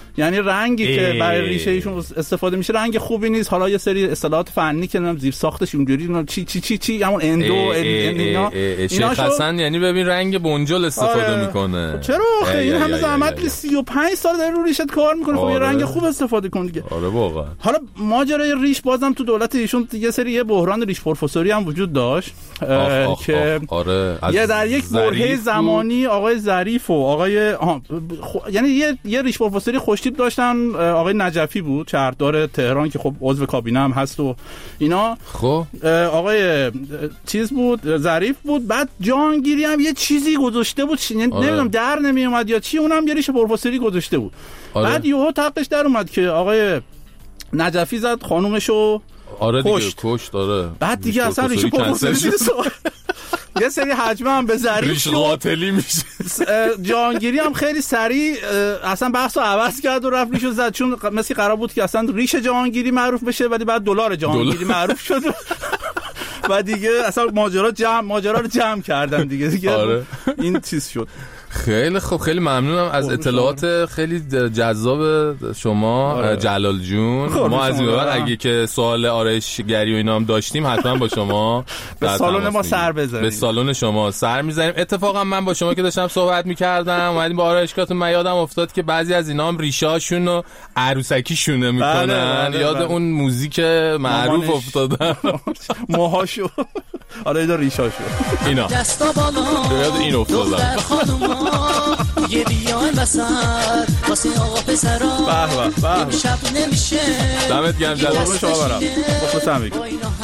یعنی رنگی ای. که برای ریشه ایشون استفاده میشه رنگ خوبی نیست. حالا یه سری اصطلاحات فنی که نمیدونم زیر ساختش اونجوری چی چی چی چی همون اندو اینا شیخ حسن یعنی ببین رنگ بنجل استفاده آره. میکنه. چرا آخه این همه زحمت سی و پنج سال داره رو ریشت کار میکنه آره. خب یه رنگ خوب استفاده کن دیگه. آره واقعا. حالا ماجرای ریش بازم تو دولت ایشون یه سری یه بحران ریش پروفسوری هم وجود داشت آخ آخ که آخ آره. یه در یک برهه زمانی آقای ظریف و آقای خو... یعنی یه یه ریش پروفسوری خوشتیپ داشتن. آقای نجفی بود شهردار تهران که خب عضو کابینه هم هست و اینا. خب آقای چیز بود ظریف بود. بعد جهانگیری هم یه چیزی گذاشته بود آره. نمیدونم در نمی اومد یا چی اونم یه ریش پروفسوری گذاشته بود آره. بعد یهو تقش در اومد که آقای نجفی زد خانومشو آره دیگه کشت, کشت آره. بعد دیگه اصلا ریش پروفسوری یه سری حجمه هم به ظریف ریش قاتلی میشه. جهانگیری هم خیلی سریع اصلا بحثو عوض کرد و رفت ریشو زد چون مثل قرار بود که اصلا ریش جهانگیری معروف بشه ولی بعد دلار جهانگیری معروف شد و دیگه اصلا ماجرا جمع ماجرا رو جمع کردن دیگه دیگه آره. این چیز شد. خیلی خوب خیلی ممنونم از اطلاعات خیلی جذاب شما آره. جلال جون. ما از این بعد اگه که سوال آرایشگری و اینا هم داشتیم حتما با شما به سالن ما سر بزنیم. به سالن شما سر میزنیم. اتفاقا من با شما که داشتم صحبت میکردم اومدیم با آرایشگاهتون من یادم افتاد که بعضی از اینا هم ریشاشون رو عروسکی شونه میکنن. بله بله یاد بله. اون موزیک معروف افتادم موهاشو آره اینا ریشاشو اینا یاد این افتادم. یه بیان وسط واسه آقا پسرا به به به شب نمیشه دمت گرم جلال شما برام بخوام بگم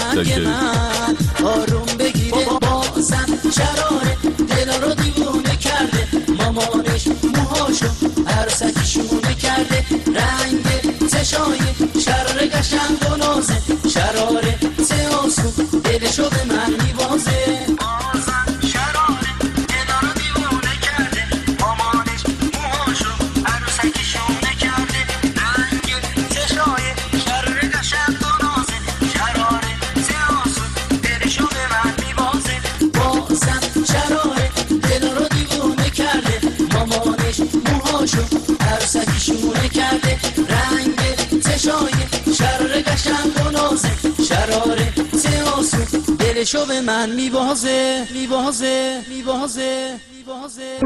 آروم بگیره بازم شراره دل رو دیوونه کرده مامانش موهاشو عروسکی شونه کرده رنگ چشای شراره قشنگ و نازه شراره سیاسو دلشو به من میوازه عروسکی شونه کرده رنگ چشای شراره قشنگ و نازه شراره سیاسو دلشو به من میبازه میبازه میبازه میبازه.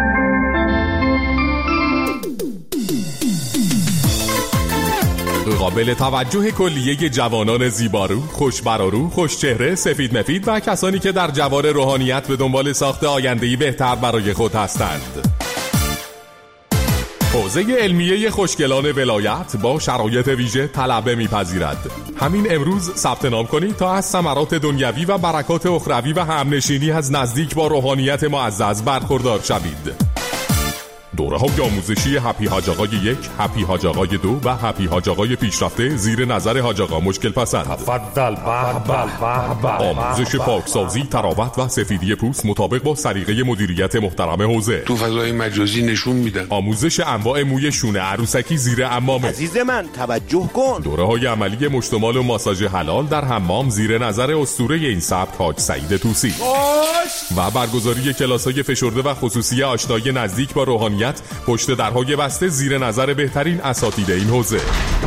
قابل توجه کلیه جوانان زیبارو، خوشبرارو، خوشچهره، سفید مفید و کسانی که در جوار روحانیت به دنبال ساخت آینده‌ای بهتر برای خود هستند. حوزه علمیه خوشگلان ولایت با شرایط ویژه طلبه می‌پذیرد. همین امروز ثبت نام کنید تا از ثمرات دنیوی و برکات اخروی و همنشینی از نزدیک با روحانیت معزز برخوردار شوید. دوره های آموزشی هپی حاج آقای یک، هپی حاج آقای دو و هپی حاج آقای پیشرفته زیر نظر حاج آقا مشکل پسند. تفضل به به. آموزش پاکسازی، تراوت و سفیدی پوست مطابق با سلیقه مدیریت محترم حوزه. تو فضای مجازی نشون میدن. آموزش انواع موی شونه عروسکی زیر عمامه. عزیز من توجه کن. دوره های عملی مشتمال و ماساژ حلال در حمام زیر نظر اسطوره این سبک حاج سعید طوسی. و برگزاری کلاس‌های فشرده و خصوصی آشنایی نزدیک با روحانیت پشت درهای بسته زیر نظر بهترین اساتید این حوزه.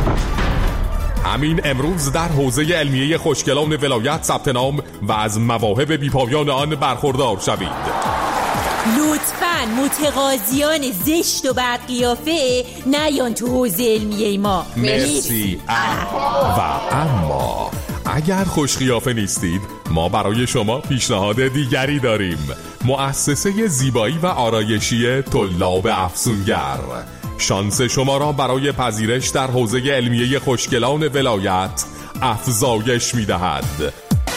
همین امروز در حوزه علمیه خوشگلان ولایت ثبت نام و از مواهب بی‌پایان آن برخوردار شوید. لطفاً متقاضیان زشت و بد قیافه نیان تو حوزه علمیه ما. مرسی. و اما اگر خوش قیافه نیستید ما برای شما پیشنهاد دیگری داریم. مؤسسه زیبایی و آرایشی طلاب افسونگر شانس شما را برای پذیرش در حوزه علمیه خوشگلان ولایت افزایش می‌دهد.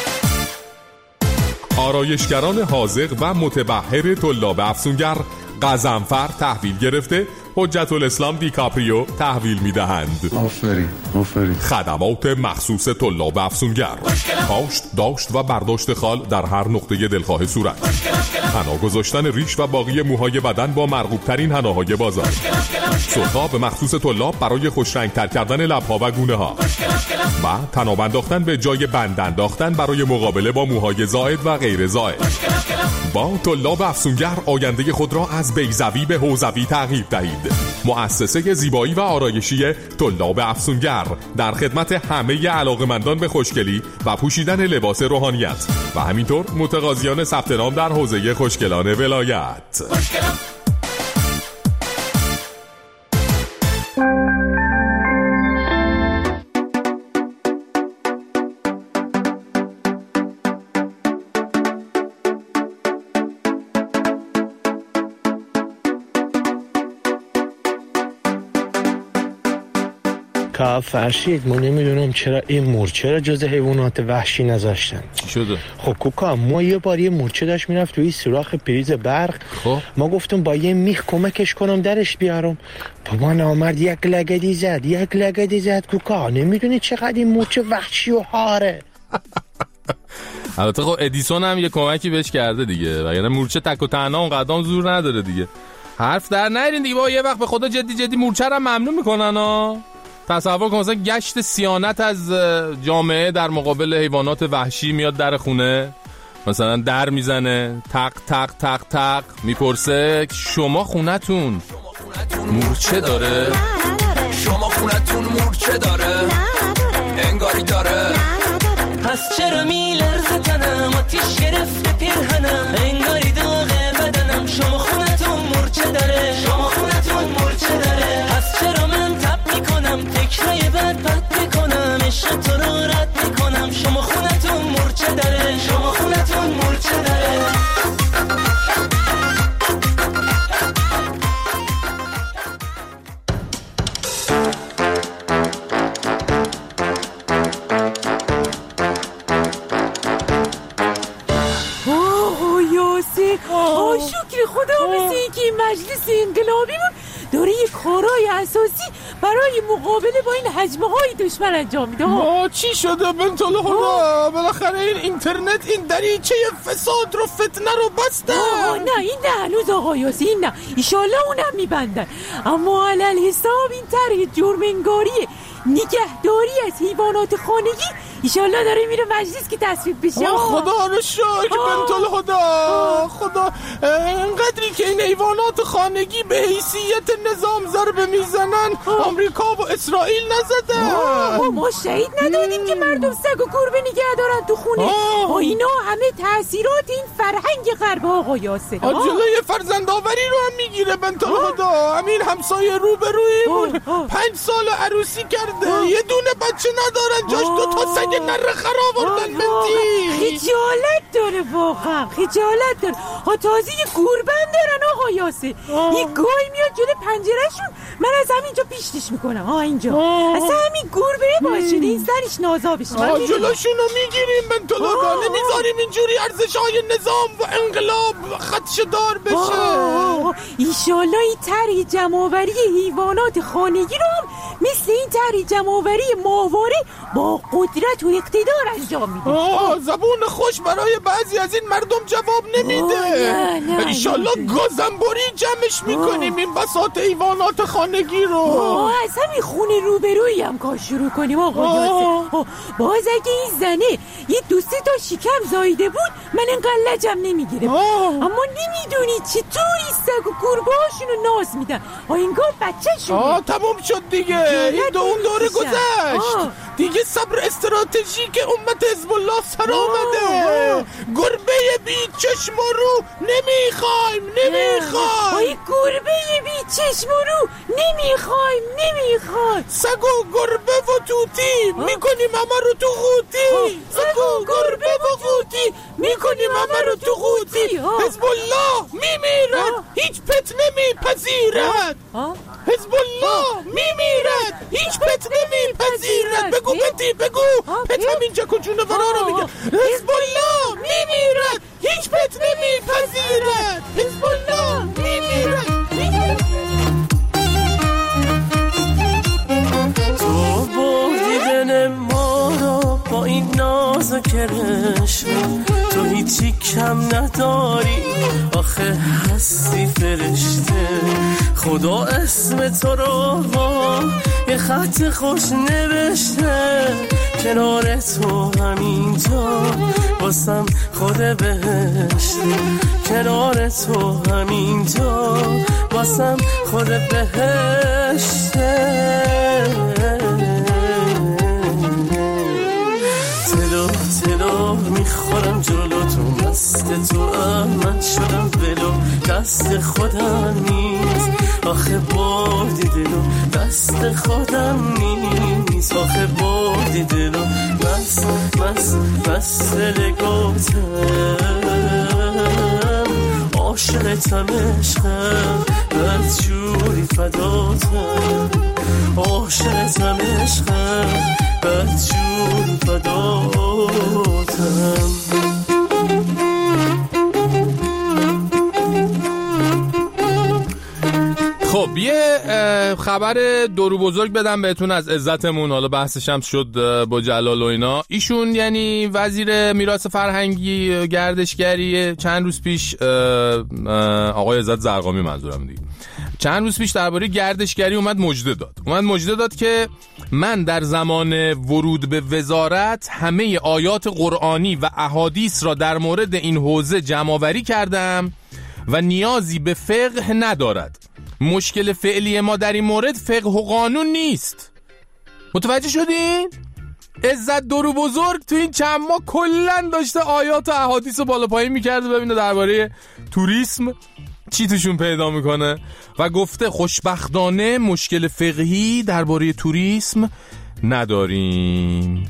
آرایشگران حاذق و متبحر طلاب افسونگر قزنفر تحویل گرفته حجت الاسلام دیکاپریو تحویل میدهند. آفرین آفرین. خدمات مخصوص طلاب افسونگر، کاشت، داشت و برداشت خال در هر نقطه دلخواه صورت، حنا گذاشتن ریش و باقی موهای بدن با مرغوب ترین حناهای بازار، سرخاب مخصوص طلاب برای خوش رنگ تر کردن لبها و گونه ها و تناب انداختن به جای بند انداختن برای مقابله با موهای زائد و غیر زائد. با طلاب افسونگر آینده خود را از بیضوی به حوضوی تغییر دهید. مؤسسه زیبایی و آرایشی طلاب افسونگر در خدمت همه علاقه‌مندان به خوشگلی و پوشیدن لباس روحانیت و همینطور متقاضیان ثبت نام در حوزه خوشگلان ولایت. خوشگلان. که فرشید ما نمیدونم چرا این مورچه را جز حیوانات وحشی نذاشتن. چی شده؟ خب کوکا ما یه بار یه مورچه داشت میرفت توی سوراخ پریز برق. خب ما گفتم با یه میخ کمکش کنم درش بیارم. بابا نامرد یک لگدی زد یک لگدی زد کوکا. نمیدونی چقدر این مورچه وحشی و هاره. البته خب ادیسون هم یه کمکی بهش کرده دیگه، وگرنه مورچه تک و تنها اون قدم زور نداره دیگه. حرف در نیارین دیگه بابا، یه وقت به خدا جدی جدی مورچه رو ممنوع میکنن ها. تصور کن مثلا گشت صیانت از جامعه در مقابل حیوانات وحشی میاد در خونه، مثلا در میزنه تق تق تق تق میپرسه شما خونتون مورچه داره؟ شما خونتون مورچه داره؟ انگاری داره. پس چرا میلرزه تنم آتیش گرفته پیرهنم انگاری داغه بدنم. شما خونتون مورچه داره؟ شما خونتون مورچه داره؟ پس چرا من تب میکنم فکرای بد بد میکنم عشق تو رو رد میکنم. شما خونتون مورچه داره؟ شما خونتون مورچه داره؟ آه شکر خدا مثل این که این مجلس انقلابی بود داره یه کارهای اساسی برای مقابله با این حجمه های دشمن انجام میده. ما چی شده بنت الهدا؟ بالاخره این اینترنت این دریچه فساد رو فتنه رو بسته. آه نه این نه هنوز آقا یاسی این نه، ایشالله اونم میبندن. اما علل حساب این طرح جرم‌انگاری نگهداری از حیوانات خانگی ایشالله داره میره مجلس که تصویب بشه. خدا رو شکر بنت الهدا. خدا اینقدری که این حیوانات خانگی به حیثیت نظام ضربه میزنن آمریکا و اسرائیل نزده. ما شهید ندادیم که مردم سگ و گربه نگه دارن تو خونه. با اینا همه تأثیرات این فرهنگ غرب آقا یاسر. جلوی فرزندآوری رو هم میگیره بنت الهدا. همین همسایه روبرویمون پنج سال عروسی کرده یه دونه بچه ندارن، جاش دو تا سگ نره خراب آوردن. بنتی خجالت داره واقعا، خجالت داره. ها تازه یه گوربن دارن آقا یاسر. یه گوی میاد جلوی پنجرهشون، من از همینجا پیشتیش میکنم. ها اینجا اصلا همین گوربه باشه این سرش نازا بشه. جلوشونو میگیریم بنت الهدا، نمیذاریم اینجوری ارزش‌های نظام و انقلاب خدشه‌دار بشه. ایشالله این طرح جمع‌آوری حیوانات خانگی رو مثل این طرح جمع‌آوری ماهواره با قدرت و اقتدار انجام میده. آه زبون خوش برای بعضی از این مردم جواب نمیده. ایشالله گازنبوری جمعش میکنیم این بساط حیوانات خانگی رو. آه از همین خونه روبرویی هم کار شروع کنیم آقا یاسر. باز اگه این زنه یه دو سه تا شکم زایده بود من اینقدر لجم نمیگیره. اما نمیدونی چطوری سگ و گربه هاشونو ناز میدن. آه انگار بچه شونه. آه تموم شد دیگه، این دو اون دوره گذشت دیگه. صبر استراتژیک امت حزب الله سر آمده. گربه بی چشم و رو نمیخوایم نمیخوایم. آی گربه بی چشم و رو نمیخوایم نمیخوایم. سگ و گربه و توتی میکنیم همه رو تو قوطی. سگ و گربه و قوطی میکنیم همه رو تو قوطی. حزب الله میمیرد هیچ پت نمیپذیرد. حزب الله میمیرد هیچ پت نمیپذیرد. بگو پتی بگو پت همینجا کجونه برا رو میگه. حزب الله میمیرد هیچ پت نمیپذیرد. حزب الله میمیرد. تو بردیدن ما رو با این ناز و کرشم، تو هیچی کم نداری آخه هستی فرشته. خدا اسم تو رو با یه خط خوش نوشته کنار تو همینجا واسم خود بهشت، کنار تو همینجا واسم خود بهشت. تلو تلو میخورم جلو تو، مست تو من شدم ولو، دست خودم نیست آخه بردی دلو، دست خودم نیست آخه بردی دلو، مست مست مست لگوتم، عاشقتم عشقم بدجوری فداتم، عاشقتم عشقم بدجوری فداتم. خب یه خبر دورو بزرگ بدم بهتون از عزتمون، حالا بحثش هم شد با جلال و اینا. ایشون یعنی وزیر میراث فرهنگی گردشگری چند روز پیش، آقای عزت زرقامی منظورم دیگه، چند روز پیش درباره گردشگری اومد مژده داد. اومد مژده داد که من در زمان ورود به وزارت همه آیات قرآنی و احادیث را در مورد این حوزه جمع‌آوری کردم و نیازی به فقه ندارد. مشکل فعلی ما در این مورد فقه و قانون نیست. متوجه شدین؟ عزت دورو بزرگ تو این چند ماه کلن داشته آیات و احادیث رو بالا پایین میکرده ببینه درباره توریسم چی توشون پیدا میکنه و گفته خوشبختانه مشکل فقهی درباره توریسم نداریم.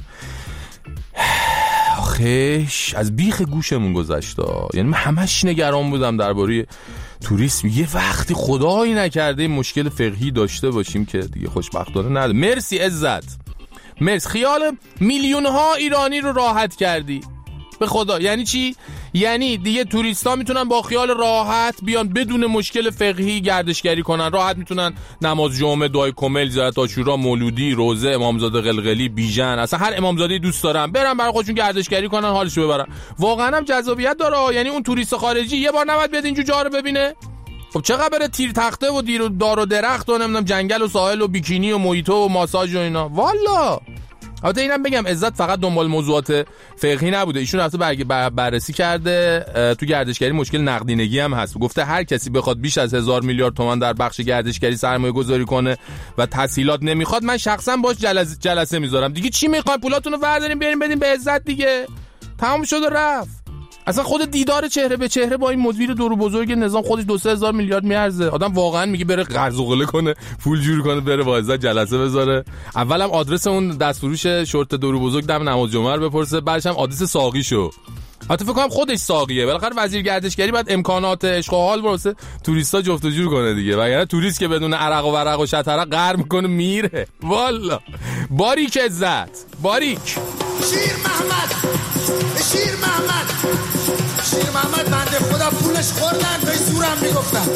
آخش از بیخ گوشمون گذشته، یعنی من همش نگران بودم درباره توریسم، یه وقتی خدایی نکرده مشکل فقهی داشته باشیم که دیگه خوشبختانه نداره. مرسی عزت، مرسی. خیال میلیون ها ایرانی رو راحت کردی به خدا. یعنی چی؟ یعنی دیگه توریستا میتونن با خیال راحت بیان بدون مشکل فقهی گردشگری کنن، راحت میتونن نماز جمعه، دعای کمیل، زیارت عاشورا، مولودی، روزه، امامزاده قلقلی، بیژن، اصلا هر امامزاده دوست دارن برن برای خودشون گردشگری کنن، حالشو ببرن. واقعا هم جذابیت داره. یعنی اون توریست خارجی یه بار نباید بیاد اینجا جا رو ببینه؟ خب چقدر بره تیر تخته و دیر و دار و درخت و نمیدونم جنگل و ساحل و بیکینی و مویتو و ماساژ و اینا. والا البته اینم بگم عزت فقط دنبال موضوعات فقهی نبوده، ایشون رفته بر... بررسی کرده تو گردشگری مشکل نقدینگی هم هست. گفته هر کسی بخواد بیش از هزار میلیارد تومان در بخش گردشگری سرمایه گذاری کنه و تسهیلات نمیخواد، من شخصا باش جلسه جلسه میذارم. دیگه چی میخواین؟ پولاتون رو بردارین بریم بدین به عزت دیگه، تمام شد و رفت. اصلا خود دیدار چهره به چهره با این مدیر دورو بزرگ نظام خودش دو سه هزار میلیارد میارزه. آدم واقعا میگه بره قرض و قله کنه، پول جور کنه، بره با عزت جلسه بذاره. اولم آدرس اون دستفروش شورت دورو بزرگ دم نماز جمعه رو بپرسه، بعدش هم آدرس ساقیشو. البته فکر کنم خودش ساقیه، بالاخره وزیر گردشگری باید امکانات عشق و حال واسه توریستا جفت و جور کنه دیگه، وگرنه توریست که بدون عرق و ورق و شطرق غر میکنه میره. والا باریک عزت، باریک. شیر محمد، شیر محمد، شیر محمد بنده خدا پولش خوردن به زورم میگفتن.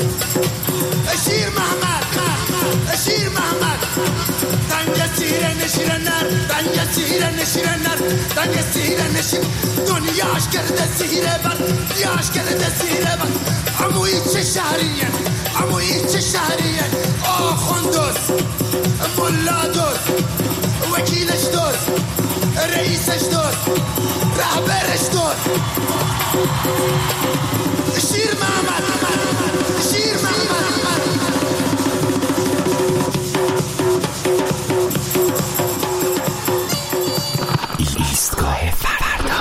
شیر محمد، شیر محمد، دنگ سیره نشیر نر، دنگ سیره نشیر نر، دنگ سیره نشیر دنیاش کرده سیره بر، دیاش کرده سیره بر. اموی چه شهریه، اموی چه شهریه، آخوندوز، ملا دوز، وکیلش دوز، رئیسش دوز، رهبرش دوز. شیر محمد، شیر محمد. ایستگاه فردا.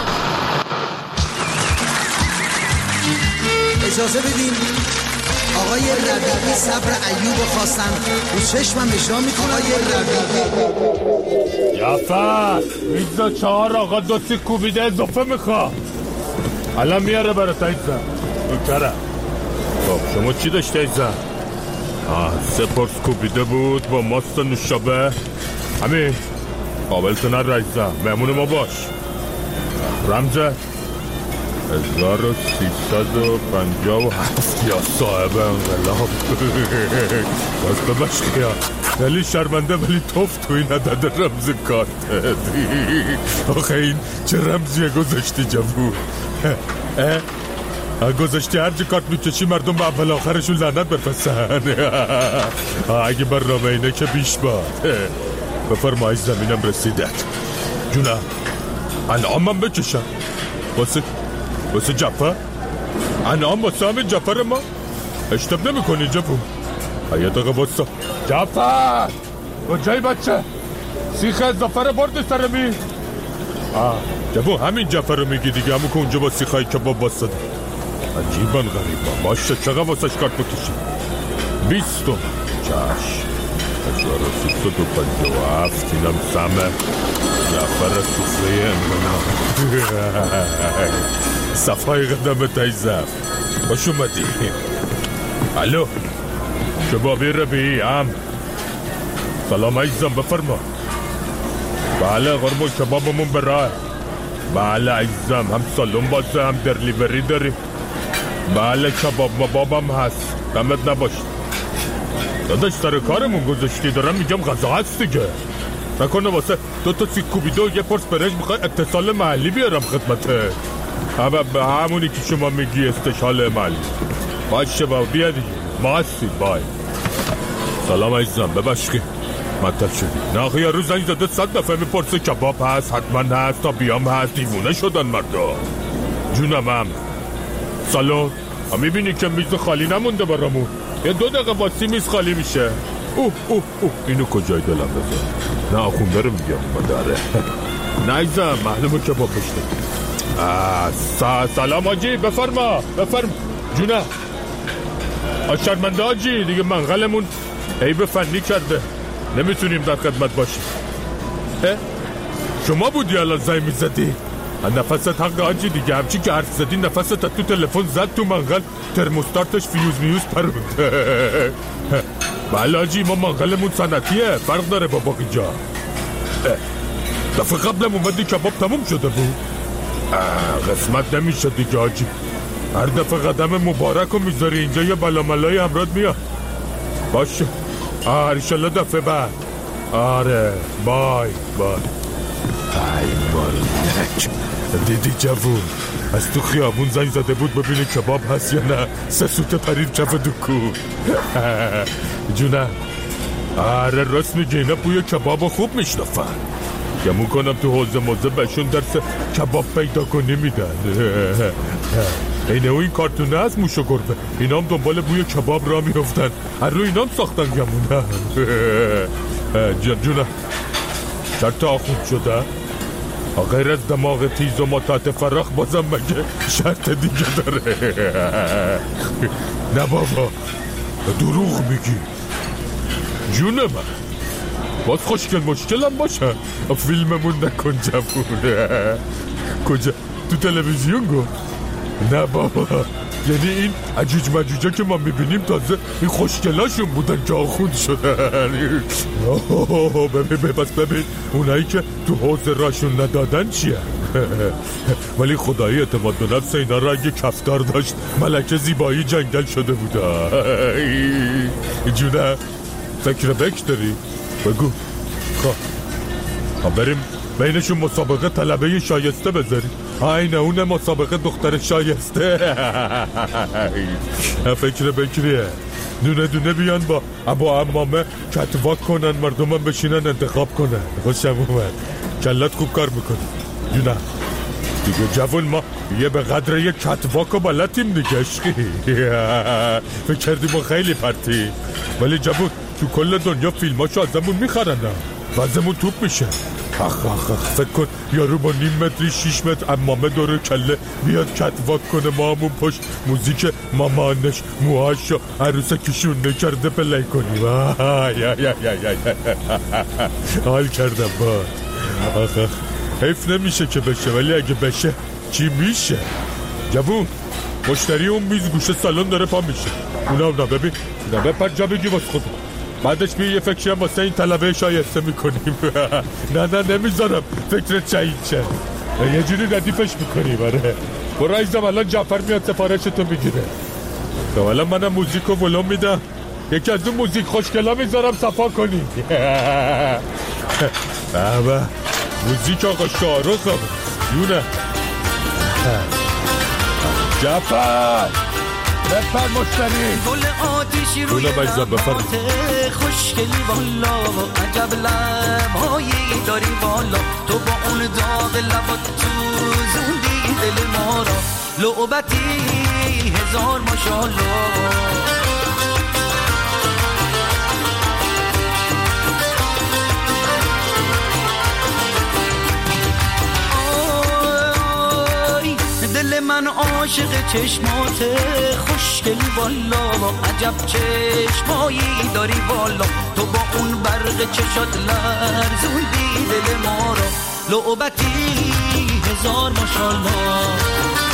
اجازه بدین آقای ربیعی صبر ایوب خواستن رو چشمم اجرا میکنه. آقای ربیعی یافت ویزا چهار آقا دو سی کوبیده اضافه میخوا، الان میاره برای تا ایزا نوکره. خب شما چی داشته ایزا؟ آه سه پرس کوبیده بود با ماست و نوشابه. همین قابلتو نر ایزا، مهمون ما باش. رمزه هزار و سیصد و پنجاه و هفت یا صاحب انقلاب. باز ببش خیال ولی شرمنده ولی توف توی نداده رمز کارت. آخه این چه رمزیه گذاشتی جمهور؟ گذاشتی هر جه کارت میکشی مردم به اول آخرشون لعنت بفرستن. اگه برنامه اینه که بیش باد. بفرمایید زمینم رسیدت. جونم انعام من بکشم واسه واسه جعفر انعام واسه همین جعفر ما اشتب نمی کنی جبون یه دقیقه واسه جعفر کجایی بچه سیخ اضافه رو بردی سر می آه جبون همین جعفر رو میگی دیگه همون که اونجا با سیخای کباب واسه ده عجیبا غریبا باشه چقدر واسه کارت بکشی بیستم چشم هزار و سیصد و پنجاه و هفت اینم سمه جعفر سفره امنا صفای قدم تای زف باش اومدی الو شبابی ربی هم سلام عزیزم بفرما بله قربون کبابمون برای بله عزیزم هم سالون بازه هم درلیوری داریم بله کباب مبابم هست دمت نباش داداش سر کارمون گذاشتی دارم میگم غذا هست دیگه نکنه واسه دو تا سیک کوبیده و یه پرس برنج میخوای اتصال محلی بیارم خدمته به همونی که شما میگی استشال محلی باشه با بیا دیگه ما هستید بای سلام عزیزم ببشکی مطلب شدی نه یه روز زنگ زده صد دفعه میپرسه کباب هست حتما هست تا بیام هست دیوونه شدن مردا جونم هم سلام هم میبینی که میز خالی نمونده برامون یه دو دقیقه باسی میز خالی میشه اوه اوه اوه اینو کجای دلم بذار نه آخونده رو میگم مداره نایزم معلومه که با پشته سلام آجی بفرما بفرما جونه آشرمنده آجی دیگه منقلمون عیب فنی کرده نمیتونیم در خدمت باشیم شما بودی الان زنگ میزدی نفست حق آجی دیگه همچی که حرف زدی نفست تو تلفن زد تو منقل ترموستارتش فیوز میوز پروند بله آجی ما منقلمون سنتیه فرق داره با باقی جا دفعه قبلم اومدی کباب تموم شده بود قسمت نمیشه دیگه آجی هر دفعه قدم مبارک رو میذاری اینجا یه بلاملای امراد میاد باشه آه انشالله دفعه بعد آره بای بای ای مالک دیدی جوون از تو خیابون زنگ زده بود ببینی کباب هست یا نه سه سوت پرید کف دکون جونه آره راست میگه اینا بوی کباب خوب میشنفن گمون کنم تو حوزه موزه بهشون درس کباب پیدا کنی میدن اینه او این کارتونه هست موش و گربه اینا هم دنبال بوی کباب را میفتن هر رو اینا هم ساختن گمونه جان جونه شرط آخوند شده غیر از دماغ تیز و متعت فراخ بازم مگه شرط دیگه داره نه بابا دروغ میگی جونه من باز خوشگل مشکلم باشه فیلممون نکن جفونه کجا تو تلویزیون گفت نه بابا یعنی این عجوج مجوجا که ما میبینیم تازه این خوشگلاشون بودن که آخوند شدن ببین بس ببین اونایی که تو حوض راشون ندادن چیه ولی خدایی اعتماد به نفس اینا را اگه کفتار داشت ملکه زیبایی جنگل شده بوده جونه فکر بک داری؟ بگو خواه بریم بینشون مسابقه طلبه شایسته بذاریم اینه اونه مسابقه دختر شایسته فکر بکریه دونه دونه بیان با ابا امامه کتواک کنن مردم بشینن انتخاب کنن خوشم اومد کلت خوب کار میکنی دونه دیگه جوان ما یه به قدر یه کتواک و بلتیم دیگه عشقی فکر کردی ما خیلی پرتی ولی جوان تو کل دنیا فیلماشو ازمون میخرن وزمون توپ میشه اخ اخ اخ فکر کن یارو با نیم متری شیش متر امامه داره کله بیاد کتواک کنه ما همون پشت موزیک مامانش موهاشو عروسکشون نکرده پلی کنیم حال کردم با اخ اخ حیف نمیشه که بشه ولی اگه بشه چی میشه جوون مشتری اون میز گوشه سالن داره پا میشه اونا اونا ببین اونا بپر جا بگی باز خودم بعدش بیا یه فکری هم واسه این طلبه شایسته میکنیم نه نه نمیذارم فکرت شهید شه یه جوری ردیفش میکنیم آره برو عزیزم الان جعفر میاد سفارشتو میگیره تو الان منم موزیکو ولوم میدم یکی از اون موزیک خوشگلا میذارم صفا کنی بابا موزیک آقا شاهرخ یونه جعفر بفر مشتری گل آتیشی روی لبات خوشگلی والا عجب لبهایی داری والا تو با اون داغ لبات تو زوندی دل ما را لعبتی هزار ماشاءالله دل من عاشق چشمات خوشگلی والا عجب چشمایی داری والا تو با اون برق چشات لرزوندی دل ما را لعبتی هزار ماشاءالله